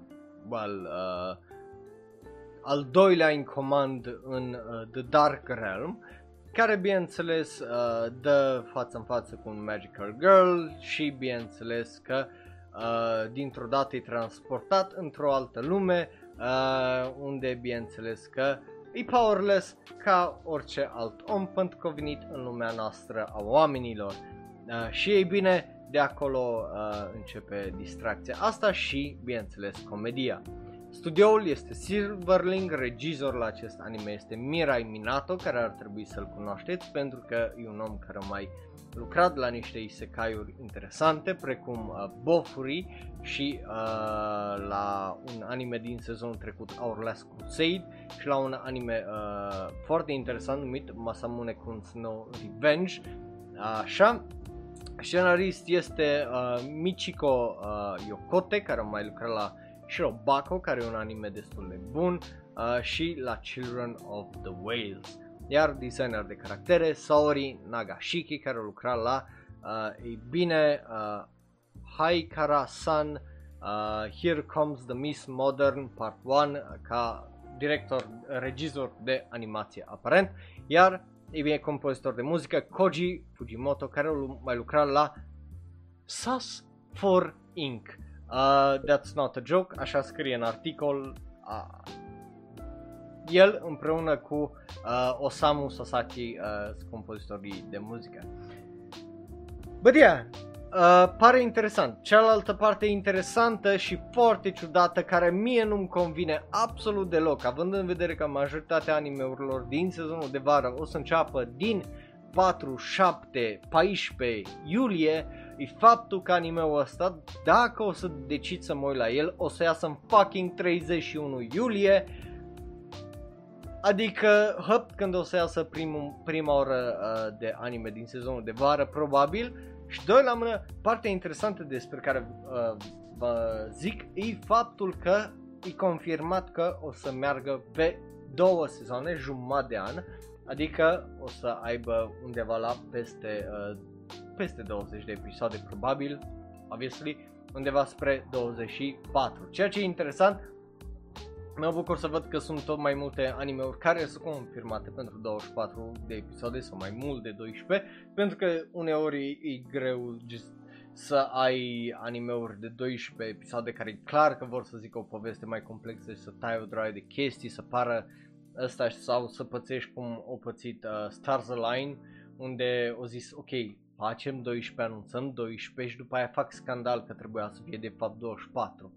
Speaker 1: al doilea în comand în The Dark Realm, care bineînțeles dă față în față cu un Magical Girl și bineînțeles că dintr-o dată e transportat într-o altă lume unde bineînțeles că e powerless ca orice alt om, pentru că a venit în lumea noastră a oamenilor. Și ei bine, de acolo începe distracția asta și, bineînțeles, comedia. Studioul este Silverling, regizor la acest anime este Mirai Minato, care ar trebui să-l cunoașteți pentru că e un om care a mai lucrat la niște isekai-uri interesante, precum Bofuri și la un anime din sezonul trecut, Our Last Crusade, și la un anime foarte interesant numit Masamune Kun's no Revenge. Așa. Scenarist este Michiko Yokote, care a mai lucrat la Shirobako, care e un anime destul de bun, și la Children of the Whales. Iar designer de caractere Saori Nagashiki, care a lucrat la Haikara-san, Here Comes the Miss Modern Part 1, ca regizor de animație aparent, iar compozitor de muzică Koji Fujimoto, care a mai lucrat la Sus 4 Inc. That's not a joke, așa scrie în articol. El împreună cu Osamu Sasaki, compozitorii de muzică. But yeah, pare interesant. Cealaltă parte interesantă și foarte ciudată, care mie nu-mi convine absolut deloc, având în vedere că majoritatea animeurilor din sezonul de vară o să înceapă din 4, 7, 14 iulie, e faptul că animeul ăsta, dacă o să decid să mă uit la el, o să iasă în fucking 31 iulie. Adică, când o să iasă prima oră de anime din sezonul de vară, probabil. Și 2 la mână, partea interesantă despre care vă zic, e faptul că e confirmat că o să meargă pe 2 sezoane, jumătate de an. Adică o să aibă undeva la peste 20 de episoade, probabil, obviously, undeva spre 24. Ceea ce e interesant, mă bucur să văd că sunt tot mai multe anime-uri care sunt confirmate pentru 24 de episoade sau mai mult de 12, pentru că uneori e greu să ai anime-uri de 12 episoade care e clar că vor să zică o poveste mai complexă și să tai o droaie de chestii, să pară ăsta sau să pățești cum o pățit Stars Align, unde au zis ok, facem 12, anunțăm 12 și după aia fac scandal că trebuia să fie de fapt 24.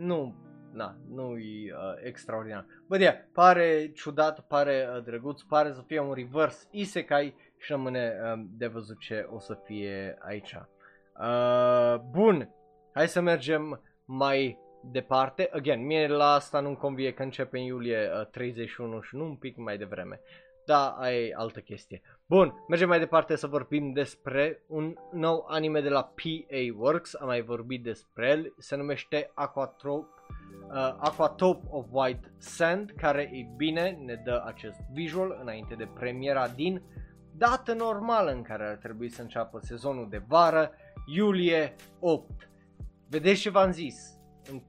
Speaker 1: Nu-i extraordinar. Bă, pare ciudat, pare drăguț, pare să fie un reverse isekai și rămâne de văzut ce o să fie aici. Bun, hai să mergem mai departe. Again, mie la asta nu-mi convie că începe în iulie 31 și nu un pic mai devreme. Da, aia e altă chestie. Bun, mergem mai departe să vorbim despre un nou anime de la PA Works. Am mai vorbit despre el, se numește Aquatope of White Sand, care, e bine, ne dă acest visual înainte de premiera din dată normală în care ar trebui să înceapă sezonul de vară, iulie 8. Vedeți ce v-am zis? În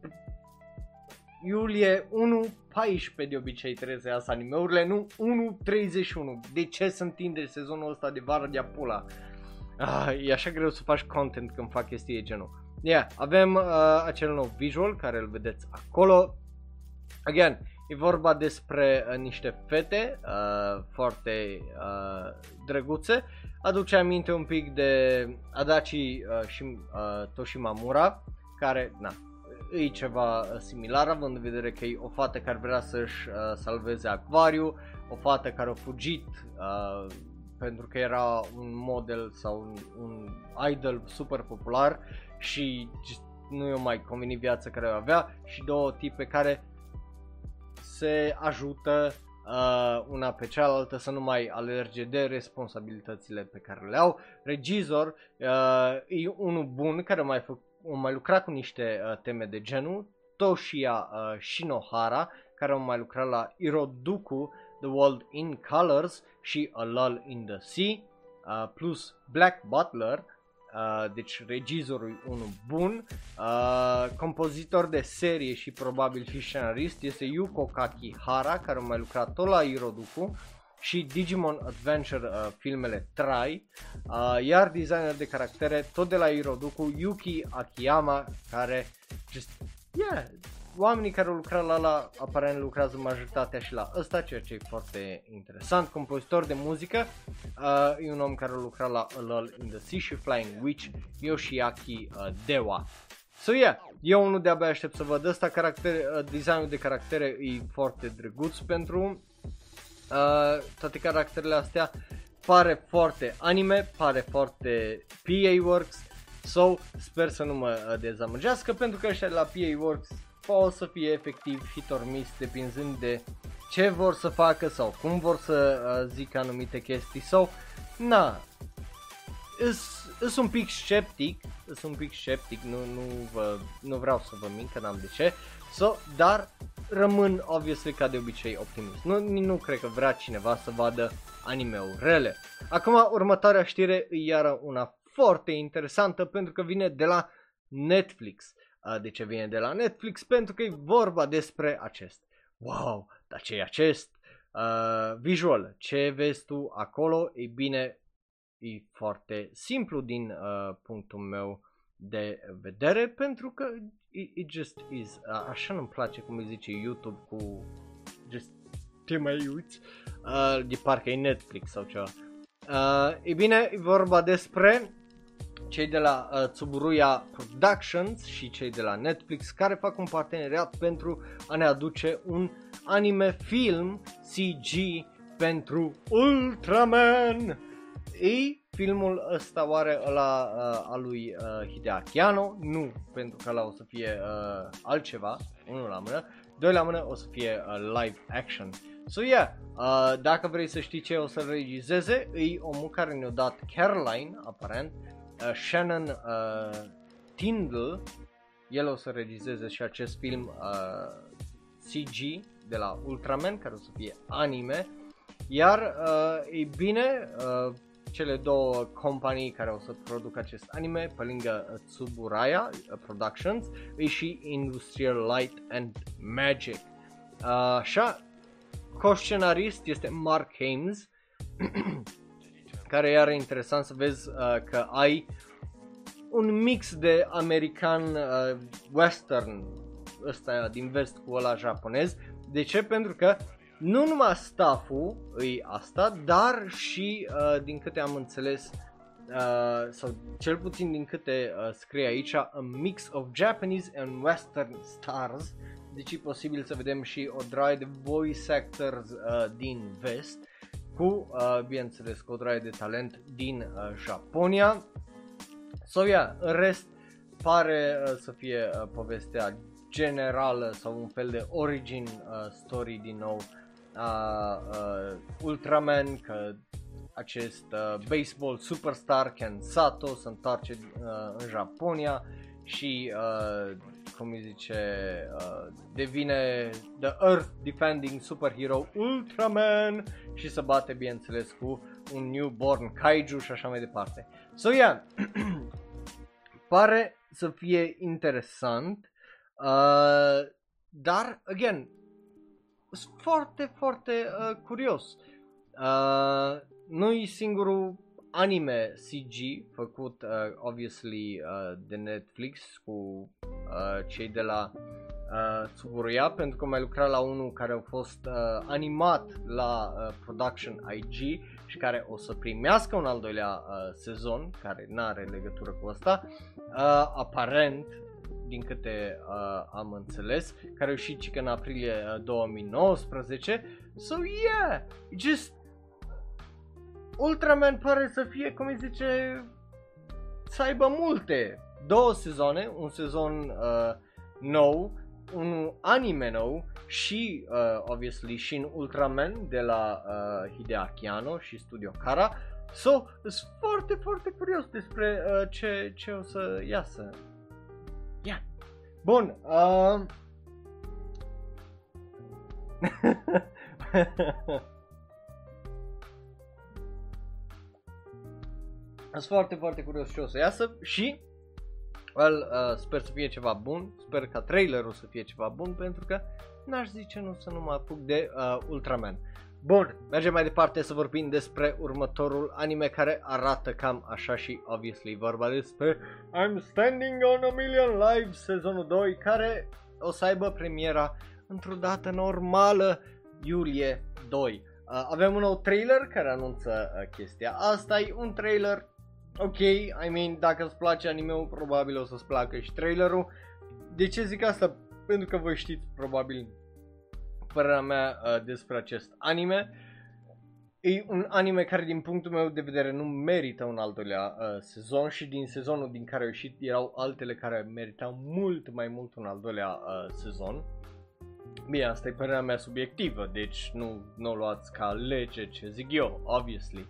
Speaker 1: iulie 1.14 de obicei trebuie să iasă anime-urile, nu 1.31. De ce să întinde sezonul ăsta de vară de-a pula? E așa greu să faci content când fac chestii de genul. Avem acel nou visual care îl vedeți acolo. Again, e vorba despre niște fete foarte drăguțe. Aduce aminte un pic de Adachi și Toshimamura, care, e ceva similar, având în vedere că e o fată care vrea să-și salveze acvariu, o fată care a fugit pentru că era un model sau un idol super popular și nu i-o mai convenit viața care o avea, și două tipe care se ajută una pe cealaltă să nu mai alerge de responsabilitățile pe care le au. Regizor e unul bun care mai lucrat cu niște teme de genul, Toshiya Shinohara, care au mai lucrat la Iroduku, The World in Colors și A Lull in the Sea, plus Black Butler, deci regizorul e unul bun, compozitor de serie și probabil și scenarist este Yuko Kakihara, care a mai lucrat tot la Iroduku și Digimon Adventure, filmele Try, iar designer de caractere tot de la Iroduku, Yuki Akiyama, care oamenii care au lucrat la aparent lucrează majoritatea și la ăsta, ceea ce e foarte interesant. Compozitor de muzică, e un om care a lucrat la A Lull in the Sea și Flying Witch, Yoshiaki Dewa. Eu unul de-abia aștept să văd ăsta. Designul de caractere e foarte drăguț pentru toate caracterele astea. Pare foarte anime, pare foarte PA Works, sper să nu mă dezamăgească, pentru că ăștia de la PA Works o să fie efectiv hit or miss, depinzând de ce vor să facă sau cum vor să zică anumite chestii sau Îs un pic sceptic, nu vreau să vă mint că n-am de ce, dar rămân obviously ca de obicei optimist. Nu cred că vrea cineva să vadă anime-uri rele. Acum următoarea știre e iară una foarte interesantă, pentru că vine de la Netflix. De ce vine de la Netflix? Pentru că e vorba despre acest. Wow, dar ce e acest visual? Ce vezi tu acolo? Ei bine, e foarte simplu din punctul meu de vedere, pentru că it just is. Așa nu-mi place cum îi zice YouTube cu just te mai uiți, de parcă e Netflix sau ceva. E bine, e vorba despre cei de la Tsuburuya Productions și cei de la Netflix, care fac un parteneriat pentru a ne aduce un anime film CG pentru Ultraman. Filmul ăsta oare ăla al lui Hideaki Anno? Nu, pentru că ăla o să fie altceva, unul la mână, doi la mână o să fie live action. Dacă vrei să știi ce o să regizeze, e omul care ne-a dat Caroline, aparent, Shannon Tindall. El o să regizeze și acest film CG de la Ultraman, care o să fie anime. Iar, e bine, cele două companii care o să producă acest anime, pe lângă Tsuburaya Productions, e și Industrial Light and Magic. Așa, co-scenarist este Mark Hames, care iar e interesant să vezi că ai un mix de american western, ăsta din vest cu ăla japonez. De ce? Pentru că nu numai staff-ul îi asta, dar și din câte am înțeles, sau cel puțin din câte scrie aici, a mix of Japanese and Western stars, deci e posibil să vedem și o draie de voice actors din vest, cu, bineînțeles, cu o draie de talent din Japonia. So, yeah, în rest pare să fie povestea generală sau un fel de origin story din nou a Ultraman, că acest baseball superstar Ken Sato se întoarce în Japonia și cum îi zice, devine the Earth defending superhero Ultraman și se bate, bineînțeles, cu un newborn kaiju și așa mai departe. So, yeah, pare să fie interesant, dar, again, sunt foarte, foarte curios. Nu-i singurul anime CG făcut, obviously, de Netflix cu cei de la Tsuburaya, pentru că mai lucra la unul care a fost animat la Production IG și care o să primească un al doilea sezon, care n-are legătură cu asta, aparent, din câte am înțeles, care a ieșit în aprilie 2019. So yeah, just Ultraman pare să fie, cum îi zice, să aibă multe, 2 sezoane, un sezon nou, un anime nou și, obviously, și în Ultraman de la Hideaki Anno și Studio Khara. So, sunt foarte, foarte curios despre ce o să iasă. Yeah. Bun. Sunt foarte, foarte curios ce o să iasă și sper să fie ceva bun, sper ca trailerul să fie ceva bun, pentru că n-aș zice nu să nu mă apuc de Ultraman. Bun, mergem mai departe să vorbim despre următorul anime care arată cam așa și, obviously, vorba despre I'm Standing on a Million Lives sezonul 2, care o să aibă premiera într-o dată normală, iulie 2. Avem un nou trailer care anunță chestia asta, e un trailer ok, I mean, dacă îți place anime-ul, probabil o să-ți placă și trailerul. De ce zic asta? Pentru că voi știți probabil părerea mea despre acest anime. E un anime care, din punctul meu de vedere, nu merită un al doilea sezon și din sezonul din care au ieșit erau altele care meritau mult mai mult un al doilea sezon. Bine, asta e părerea mea subiectivă, deci nu o luați ca lege ce zic eu, obviously.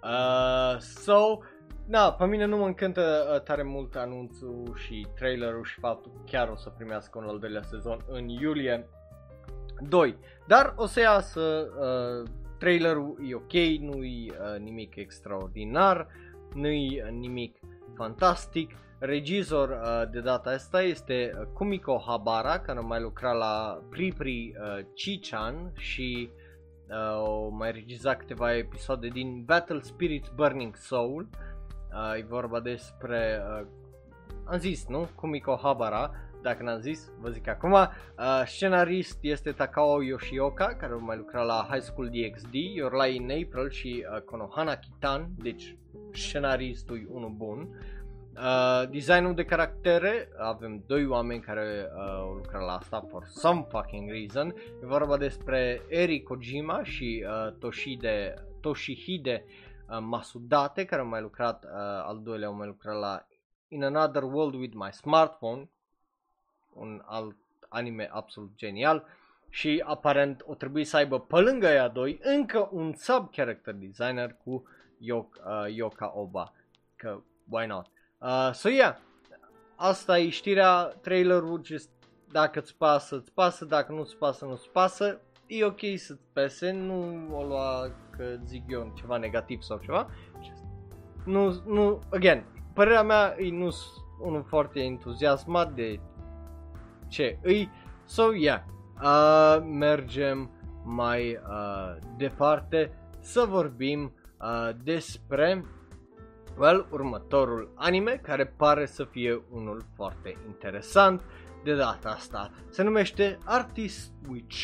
Speaker 1: Da, pe mine nu mă încântă tare mult anunțul și trailerul și faptul că chiar o să primească un al doilea sezon în iulie 2. Dar o să iasă, trailerul e ok, nu-i nimic extraordinar, nu-i nimic fantastic. Regizor de data asta este Kumiko Habara, care a mai lucrat la Pri Chichan și o mai regizat câteva episoade din Battle Spirits Burning Soul. E vorba despre, am zis, nu? Kumiko Habara, dacă n-am zis, vă zic acum. Scenarist este Takao Yoshioka, care a mai lucrat la High School DxD, Your Lie in April și Konohana Kitan, deci scenaristul e unul bun. Designul de caractere, avem 2 oameni care au lucrat la asta for some fucking reason. E vorba despre Eri Kojima și Toshihide Masudate, care au mai lucrat, al doilea au mai lucrat la In Another World with My Smartphone, un alt anime absolut genial, și aparent o trebuie să aibă pe lângă ea 2 încă un sub-character designer cu Yoka Oba, că why not. So yeah, asta e știrea, trailerul, just, dacă îți pasă, îți pasă, dacă nu îți pasă, nu îți pasă. E ok să-ți pese, nu o lua că zic eu ceva negativ sau ceva. Nu, again, părerea mea e nu unul foarte entuziasmat de ce îi. So yeah, mergem mai departe să vorbim despre următorul anime, care pare să fie unul foarte interesant de data asta. Se numește Artist Witch.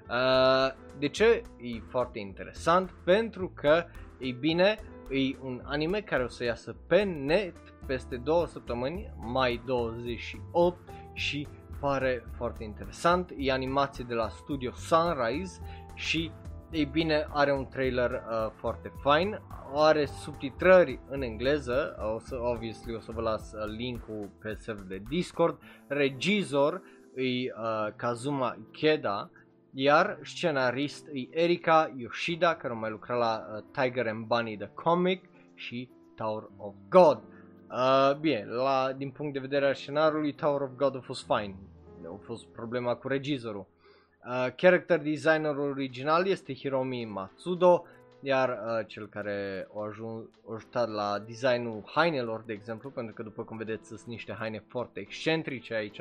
Speaker 1: De ce e foarte interesant? Pentru că, ei bine, e un anime care o să iasă pe net peste 2 săptămâni, mai 28, și pare foarte interesant. E animație de la Studio Sunrise și, ei bine, are un trailer foarte fain, are subtitrări în engleză, obviously o să vă las link-ul pe server de Discord. Regizor e Kazuma Ikeda, iar scenarist e Erika Yoshida, care a mai lucrat la Tiger and Bunny the Comic și Tower of God. Bine, din punct de vedere al scenariului, Tower of God a fost fine, a fost problema cu regizorul. Character designerul original este Hiromi Matsudo, iar cel care a ajutat la designul hainelor, de exemplu, pentru că după cum vedeți sunt niște haine foarte excentrice aici,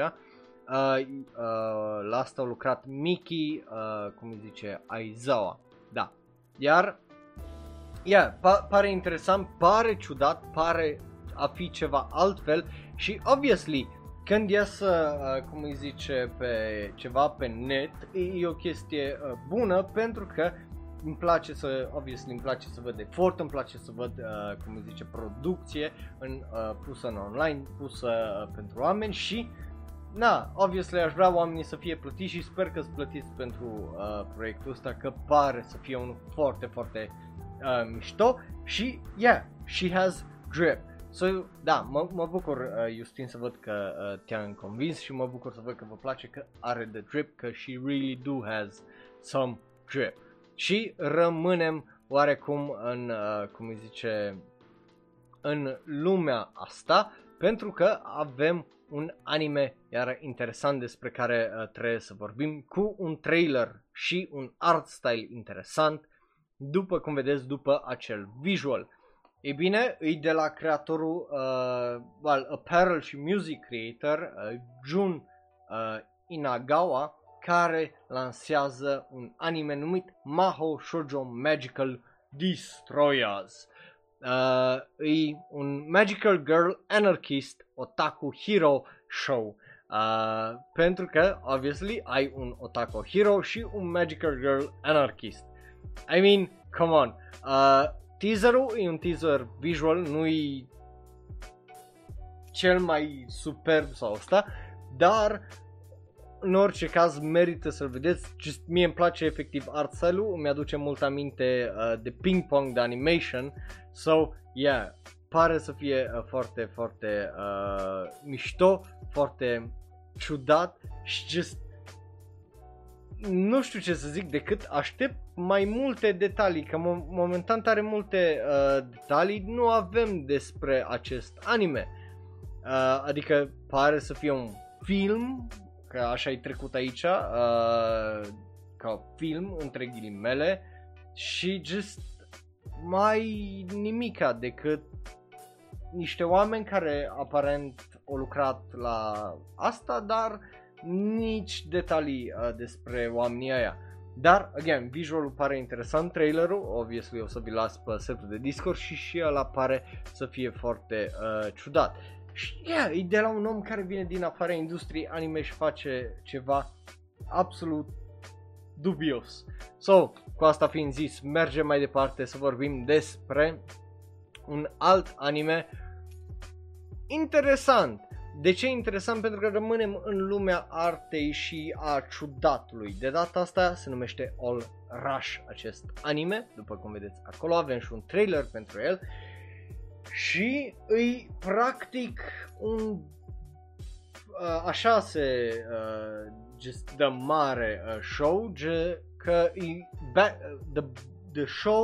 Speaker 1: la asta a lucrat Miki, cum îi zice, Aizawa. Da, iar pare interesant, pare ciudat, pare a fi ceva altfel și obviously când iasă, cum îi zice, pe ceva pe net, e o chestie bună, pentru că îmi place să văd efort, îmi place să văd, cum îi zice, producție pusă în online, pusă pentru oameni și, obviously aș vrea oamenii să fie plătiți și sper că-s plătiți pentru proiectul ăsta, că pare să fie unul foarte, foarte mișto și, she has drip. So, da, mă bucur, Justin, să văd că te-am convins și mă bucur să văd că vă place că are the drip, că she really do has some drip. Și rămânem oarecum în, cum îi zice, în lumea asta, pentru că avem un anime iar interesant despre care trebuie să vorbim, cu un trailer și un art style interesant, după cum vedeți, după acel visual. Ei bine, e de la creatorul apparel și music creator Jun Inagawa, care lansează un anime numit Mahou Shoujo Magical Destroyers. E un Magical Girl Anarchist Otaku Hero Show, pentru că, obviously, ai un Otaku Hero și un Magical Girl Anarchist. I mean, come on. Teaserul e un teaser visual, nu e cel mai superb sau asta, dar în orice caz merită să-l vedeți. Mie îmi place efectiv art style-ul, îmi aduce mult aminte de ping pong, de animation. So, pare să fie foarte, foarte mișto, foarte ciudat și nu știu ce să zic decât aștept mai multe detalii, că momentan are multe detalii nu avem despre acest anime. Adică pare să fie un film, că așa e trecut aici, ca film între ghilimele, și mai nimica decât niște oameni care aparent au lucrat la asta, dar nici detalii despre oamenii aia. Dar, again, visualul pare interesant, trailerul, obviously o să vi las pe serverul de Discord și ăla pare să fie foarte ciudat. Și e de la un om care vine din afara industriei anime și face ceva absolut dubios. So, cu asta fiind zis, mergem mai departe să vorbim despre un alt anime interesant. De ce interesant? Pentru că rămânem în lumea artei și a ciudatului. De data asta se numește All Rush acest anime, după cum vedeți acolo, avem și un trailer pentru el. Și îi practic un așa se dă mare show, că the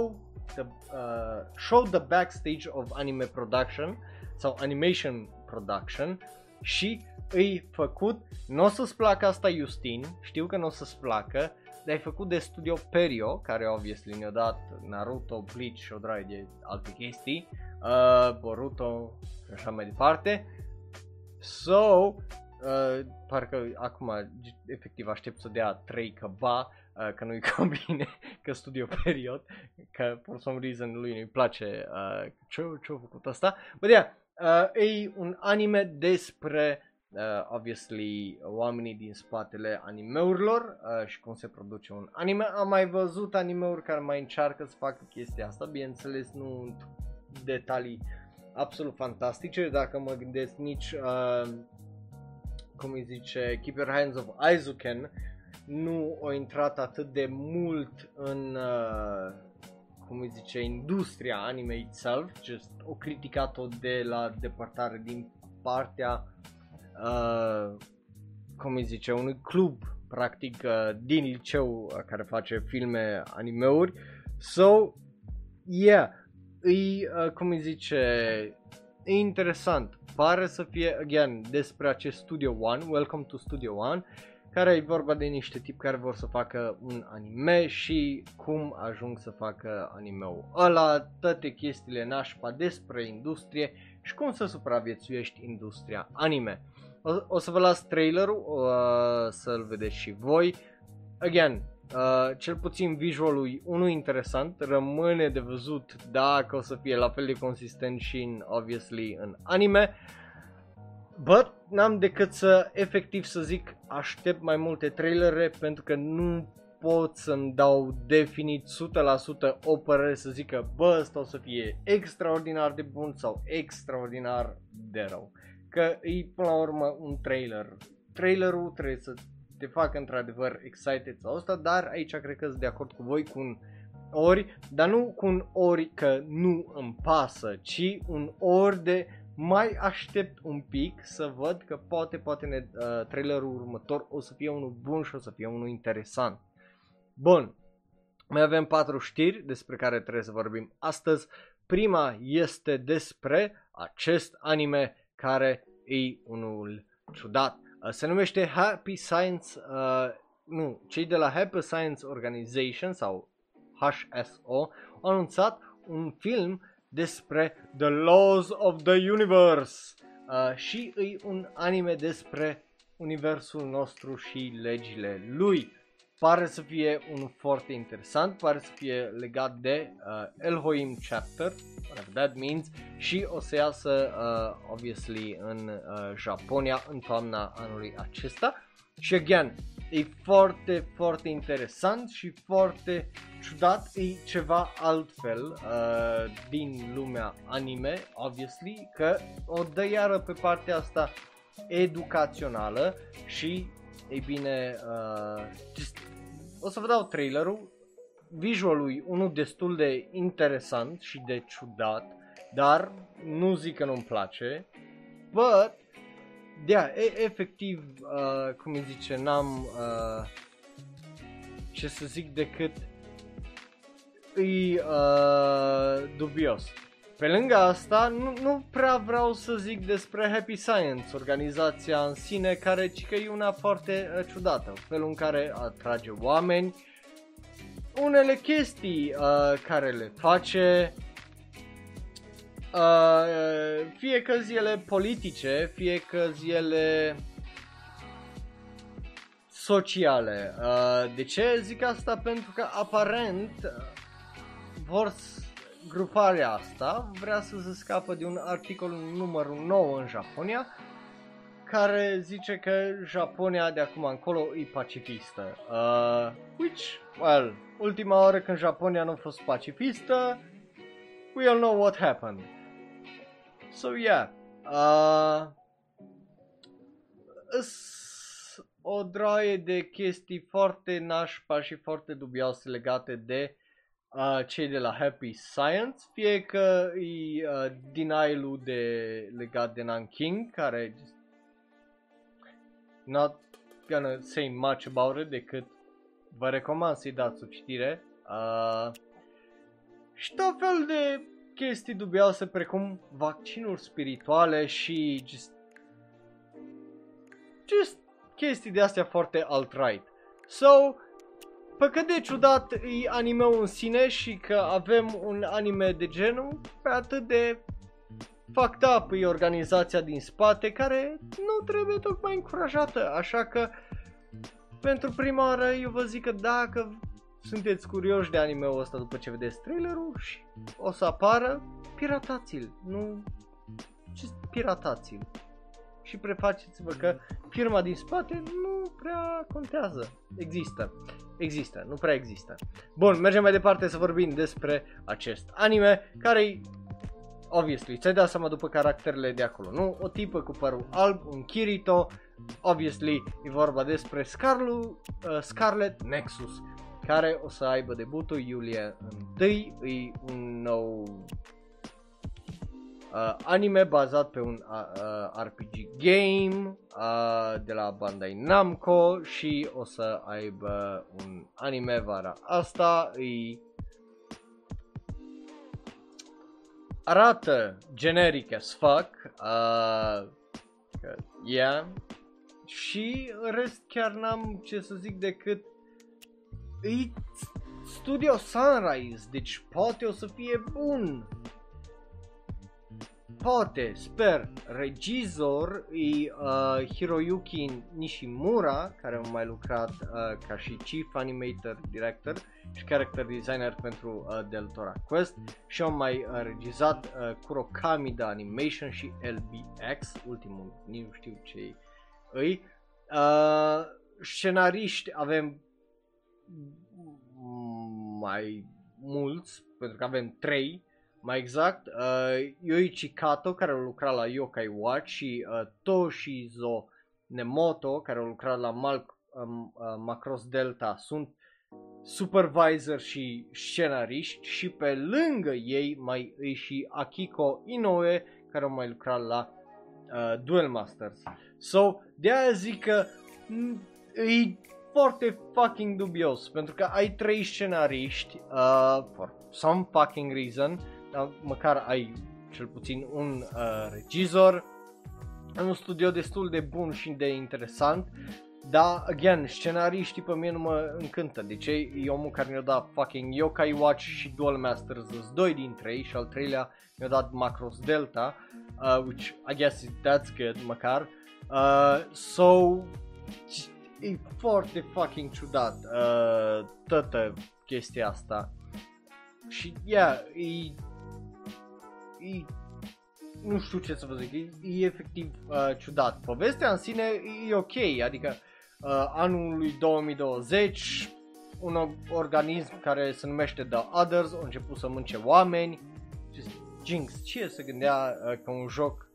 Speaker 1: show the backstage of anime production sau animation production și îi făcut, nu o să-ți placă asta, Justin, știu că nu o să-ți placă, dar e făcut de Studio Perio, care obviously ne-a dat Naruto, Bleach și o draie de alte chestii, Boruto și așa mai departe. So, parcă acum efectiv aștept să dea 3 căba, că nu-i convine, că Studio Period, că for some reason lui nu-i place ce-a făcut asta. But yeah, e un anime despre obviously oamenii din spatele animeurilor și cum se produce un anime. Am mai văzut animeuri care mai încearcă să facă chestia asta, bineînțeles nu detalii absolut fantastice, dacă mă gândesc nici cum îi zice, Keep Your Hands Off Aizuken nu a intrat atât de mult în cum îi zice, industria anime itself, just o criticat-o de la depărtare din partea cum îi zice, unui club practic din liceu care face filme animeuri. So yeah, cum îi zice, e interesant. Pare să fie, again, despre acest Studio One, Welcome to Studio One, care e vorba de niște tipi care vor să facă un anime și cum ajung să facă anime-ul ăla, toate chestiile nașpa despre industrie și cum să supraviețuiești industria anime. O să vă las trailerul, să-l vedeți și voi. Again, cel puțin visualul e unul interesant, rămâne de văzut dacă o să fie la fel de consistent și în, obviously, în anime. But n-am decât să, efectiv să zic, aștept mai multe trailere pentru că nu pot să-mi dau definit 100% o părere să zic că bă, ăsta o să fie extraordinar de bun sau extraordinar de rău. Că e până la urmă un trailer. Trailerul trebuie să te facă într-adevăr excited sau asta, dar aici cred că sunt de acord cu voi cu un ori, dar nu cu un ori că nu îmi pasă, ci un ori de mai aștept un pic să văd că poate trailerul următor o să fie unul bun și o să fie unul interesant. Bun, mai avem 4 știri despre care trebuie să vorbim astăzi. Prima este despre acest anime care e unul ciudat. Se numește Happy Science, cei de la Happy Science Organization sau HSO au anunțat un film despre The Laws of the Universe și e un anime despre universul nostru și legile lui. Pare să fie unul foarte interesant, pare să fie legat de Elohim Chapter, whatever that means, și o să iasă obviously în Japonia în toamna anului acesta. Și again, e foarte, foarte interesant și foarte ciudat, e ceva altfel din lumea anime, obviously, că o dă iară pe partea asta educațională și, ei bine, o să vă dau trailerul. Visualul e unul destul de interesant și de ciudat, dar nu zic că nu-mi place, but da, efectiv, cum îi zice, n-am ce să zic decât e dubios. Pe lângă asta, nu prea vreau să zic despre Happy Science, organizația în sine, care cică e una foarte ciudată, felul în care atrage oameni, unele chestii care le face, fie că ele politice, fie că ele sociale. De ce zic asta? Pentru că aparent gruparea asta vrea să se scapă de un articol numărul 9 în Japonia, care zice că Japonia de acum încolo e pacifistă. Which, well, ultima oară când Japonia nu a fost pacifistă, we all know what happened. So yeah, o droaie de chestii foarte nașpa și foarte dubioase legate de cei de la Happy Science, fie că e denial-ul legat de Nanking, care not gonna say much about it, decât vă recomand să-i dați o citire, și tot fel de chestii dubioase precum vaccinuri spirituale și just chestii de astea foarte alt-right. So, pe cât de ciudat e anime-ul în sine și că avem un anime de genul, pe atât de fucked up e organizația din spate, care nu trebuie tocmai încurajată. Așa că pentru prima oară eu vă zic că dacă sunteți curioși de anime-ul ăsta după ce vedeți trailerul și o să apară, piratați-l, nu, just piratați-l. și prefaceți-vă că firma din spate nu prea contează. Există, nu prea există. Bun, mergem mai departe să vorbim despre acest anime, care obviously, ți-ai dat seama după caracterele de acolo, nu? O tipă cu părul alb, un Kirito, obviously e vorba despre Scarlet Nexus, care o să aibă debutul iulie 1, e un nou anime bazat pe un RPG game de la Bandai Namco și o să aibă un anime vara asta. Arată generic as fuck, yeah, și în rest chiar n-am ce să zic decât e Studio Sunrise, deci poate o să fie bun. Poate, sper. Regizor e Hiroyuki Nishimura, care a mai lucrat ca și Chief Animator Director și Character Designer pentru Deltora Quest și a mai regizat Kurokami Animation și LBX, ultimul, nu știu ce e. Scenariști avem mai mulți, pentru că avem 3. Mai exact, Yoichi Kato, care a lucrat la Yokai Watch, și Toshizo Nemoto, care a lucrat la Macross Delta, sunt supervisor și scenariști, și pe lângă ei mai e și Akiko Inoue, care a mai lucrat la Duel Masters. So, de-aia zic că e foarte fucking dubios, pentru că ai 3 scenariști, for some fucking reason, dar măcar ai cel puțin un regizor, un studio destul de bun și de interesant, dar, again, scenariștii pe mine nu mă încântă. Deci e omul care ne-a dat fucking Yokai Watch și Duel Masters, 2 dintre ei, și al treilea ne-a dat Macross Delta, which I guess that's good, măcar. So, e foarte fucking ciudat toată chestia asta. Și, yeah, nu știu ce să vă zic, e efectiv ciudat. Povestea în sine e ok, adică anul lui 2020, un organism care se numește The Others a început să mânce oameni. Jinx, ce se gândea că un joc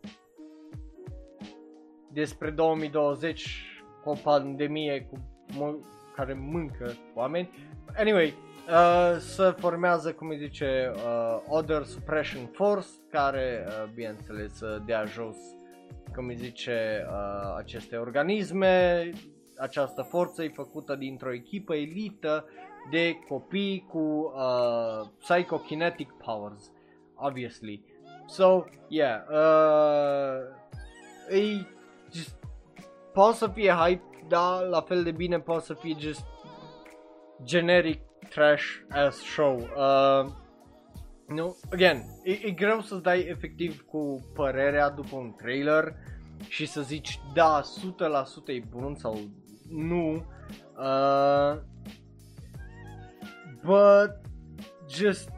Speaker 1: despre 2020 cu o pandemie care mâncă oameni. Anyway, se formează, cum îi zice, Other Suppression Force, care, bineînțeles, dea jos, cum îi zice, aceste organisme. Această forță e făcută dintr-o echipă elită de copii cu psychokinetic powers, obviously. So, yeah, poate să fie hype, dar la fel de bine poate să fie just generic trash ass show. Nu, again, e greu să-ți dai efectiv cu părerea după un trailer și să zici da, 100% e bun sau nu. But just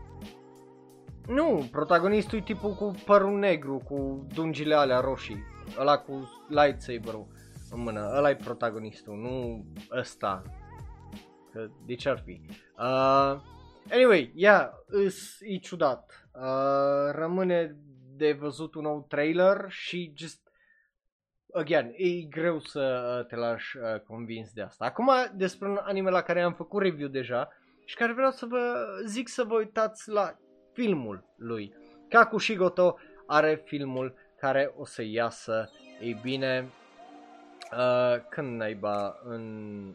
Speaker 1: nu, protagonistul e tipul cu părul negru, cu dungile alea roșii, ăla cu lightsaber-ul în mână, ăla e protagonistul, nu ăsta. Că de ce ar fi? Anyway, yeah, e ciudat. Rămâne de văzut un nou trailer și just, again, e greu să te lași convins de asta. Acum despre un anime la care am făcut review deja și care vreau să vă zic să vă uitați la filmul lui. Kakushigoto are filmul care o să iasă, ei bine, când naiba, în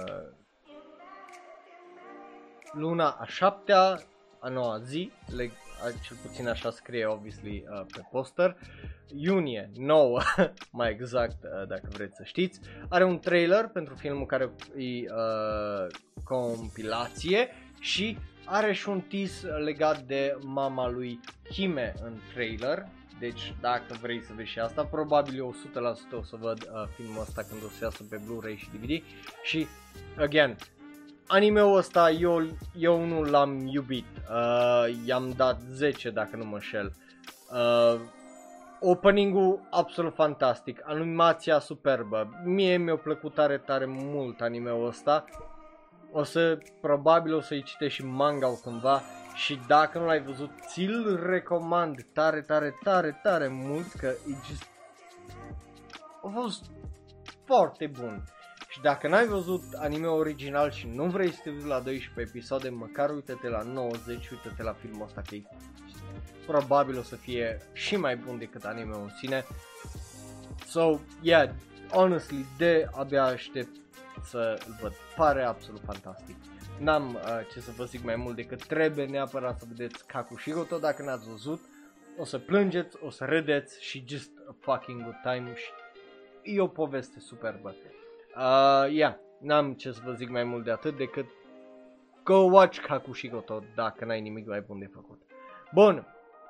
Speaker 1: luna a 7-a, a 9-a zi, cel puțin așa scrie obviously pe poster, iunie 9 mai exact, dacă vreți să știți. Are un trailer pentru filmul care e compilație și are și un tease legat de mama lui Hime în trailer. Deci dacă vrei să vezi și asta, probabil eu 100% o să văd filmul ăsta când o să iasă pe Blu-ray și DVD. Și, again, anime-ul ăsta eu nu l-am iubit, i-am dat 10 dacă nu mă înșel. Opening-ul absolut fantastic, animația superbă, mie mi-a plăcut tare, tare mult anime-ul ăsta. Probabil o să-i citești și manga-ul cândva și dacă nu l-ai văzut, ți-l recomand tare, tare, tare, tare mult, că e just... a fost foarte bun. Și dacă n-ai văzut anime original și nu vrei să te uiți la 12 episoade, măcar uite-te la 90, uite-te la filmul ăsta, că probabil o să fie și mai bun decât anime-ul în sine. So, yeah, honestly, abia aștept să-l văd. Pare absolut fantastic. N-am ce să vă zic mai mult decât trebuie neapărat să vedeți Kakushigoto dacă n-ați văzut. O să plângeți, o să râdeți și just a fucking good time și e o poveste superbă. Yeah, n-am ce să vă zic mai mult de atât decât go watch Kakushigoto dacă n-ai nimic mai bun de făcut. Bun,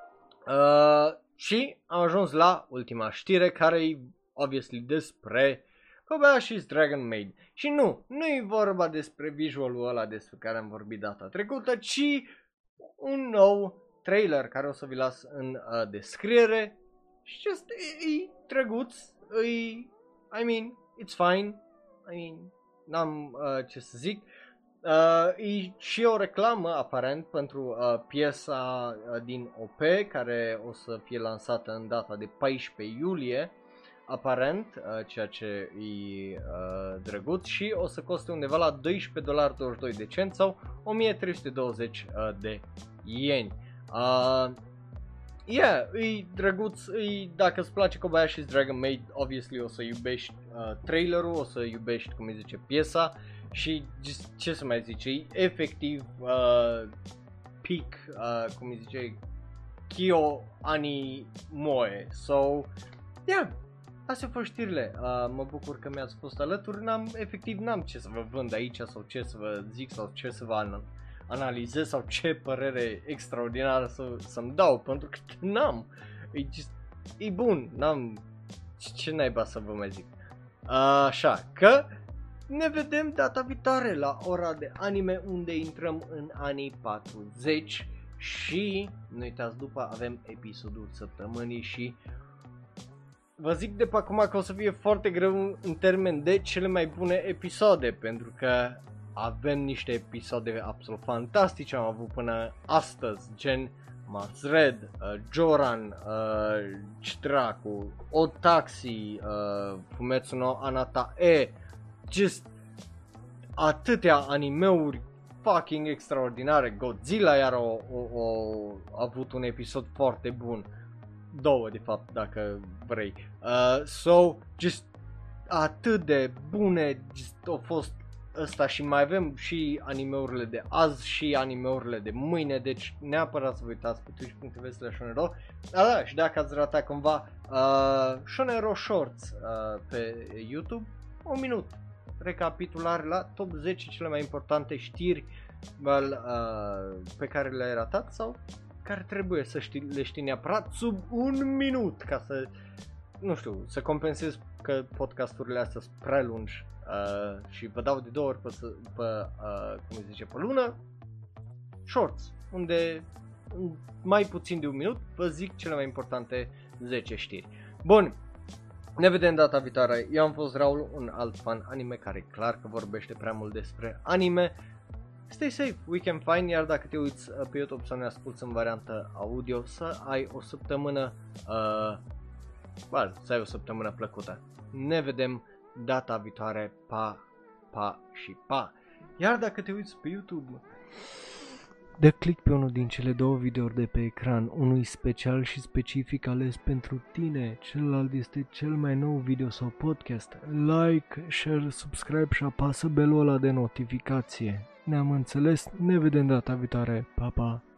Speaker 1: și am ajuns la ultima știre care e obviously despre Kobayashi's Dragon Maid. Și nu e vorba despre visualul ăla despre care am vorbit data trecută, ci un nou trailer care o să vi las în descriere. Și just e drăguț, I mean, it's fine, I mean, n-am ce să zic. E și o reclamă aparent pentru piesa din OP care o să fie lansată în data de 14 iulie aparent, ceea ce e drăguț și o să coste undeva la $12.22 sau 1320 de ieni. Yeah, e drăguț, dacă îți place Kobayashi's Dragon Maid, obviously o să iubești trailerul, o să iubești, cum îi zice, piesa și ce să mai zice, e efectiv peak, cum îi zice, Kyo Animoe. So, yeah, astea au fost știrile, mă bucur că mi-ați fost alături, efectiv n-am ce să vă vând aici sau ce să vă zic sau ce să vă analizez sau ce părere extraordinară să-mi dau, pentru că n-am, e bun, n-am ce naiba să vă mai zic. Așa că ne vedem data viitoare la ora de anime unde intrăm în anii 40 și nu uitați, după avem episodul săptămânii și vă zic de pe acum că o să fie foarte greu în termen de cele mai bune episoade, pentru că avem niște episoade absolut fantastice, am avut până astăzi, gen Mazred, Joran, Chitraku, Otaxi, Fumetsu no Anata E, just atâtea animeuri fucking extraordinare. Godzilla iar a avut un episod foarte bun, două de fapt dacă vrei, so just atât de bune just au fost ăsta și mai avem și animeurile de azi și animeurile de mâine, deci neapărat să vă uitați pe twitch.tv/shonero. Da, și dacă ați ratat cumva Shonero Shorts pe YouTube, un minut recapitulare la top 10 cele mai importante știri pe care le-ai ratat sau care trebuie să le știi neapărat sub un minut, ca să, nu știu, să compensez că podcasturile astea sunt prea lungi și vă dau de 2 ori cum se zice, pe lună, shorts, unde mai puțin de un minut vă zic cele mai importante 10 știri. Bun, ne vedem data viitoare. Eu am fost Raul, un alt fan anime care clar că vorbește prea mult despre anime. Stay safe, weekend fine, iar dacă te uiți pe YouTube sau ne asculti în variantă audio, să ai o săptămână să ai o săptămână plăcută. Ne vedem data viitoare, pa și pa. Iar dacă te uiți pe YouTube, dă click pe unul din cele două videouri de pe ecran, unul special și specific ales pentru tine, celălalt este cel mai nou video sau podcast. Like, share, subscribe și apasă belul ăla de notificație. Ne-am înțeles, ne vedem data viitoare, pa, pa!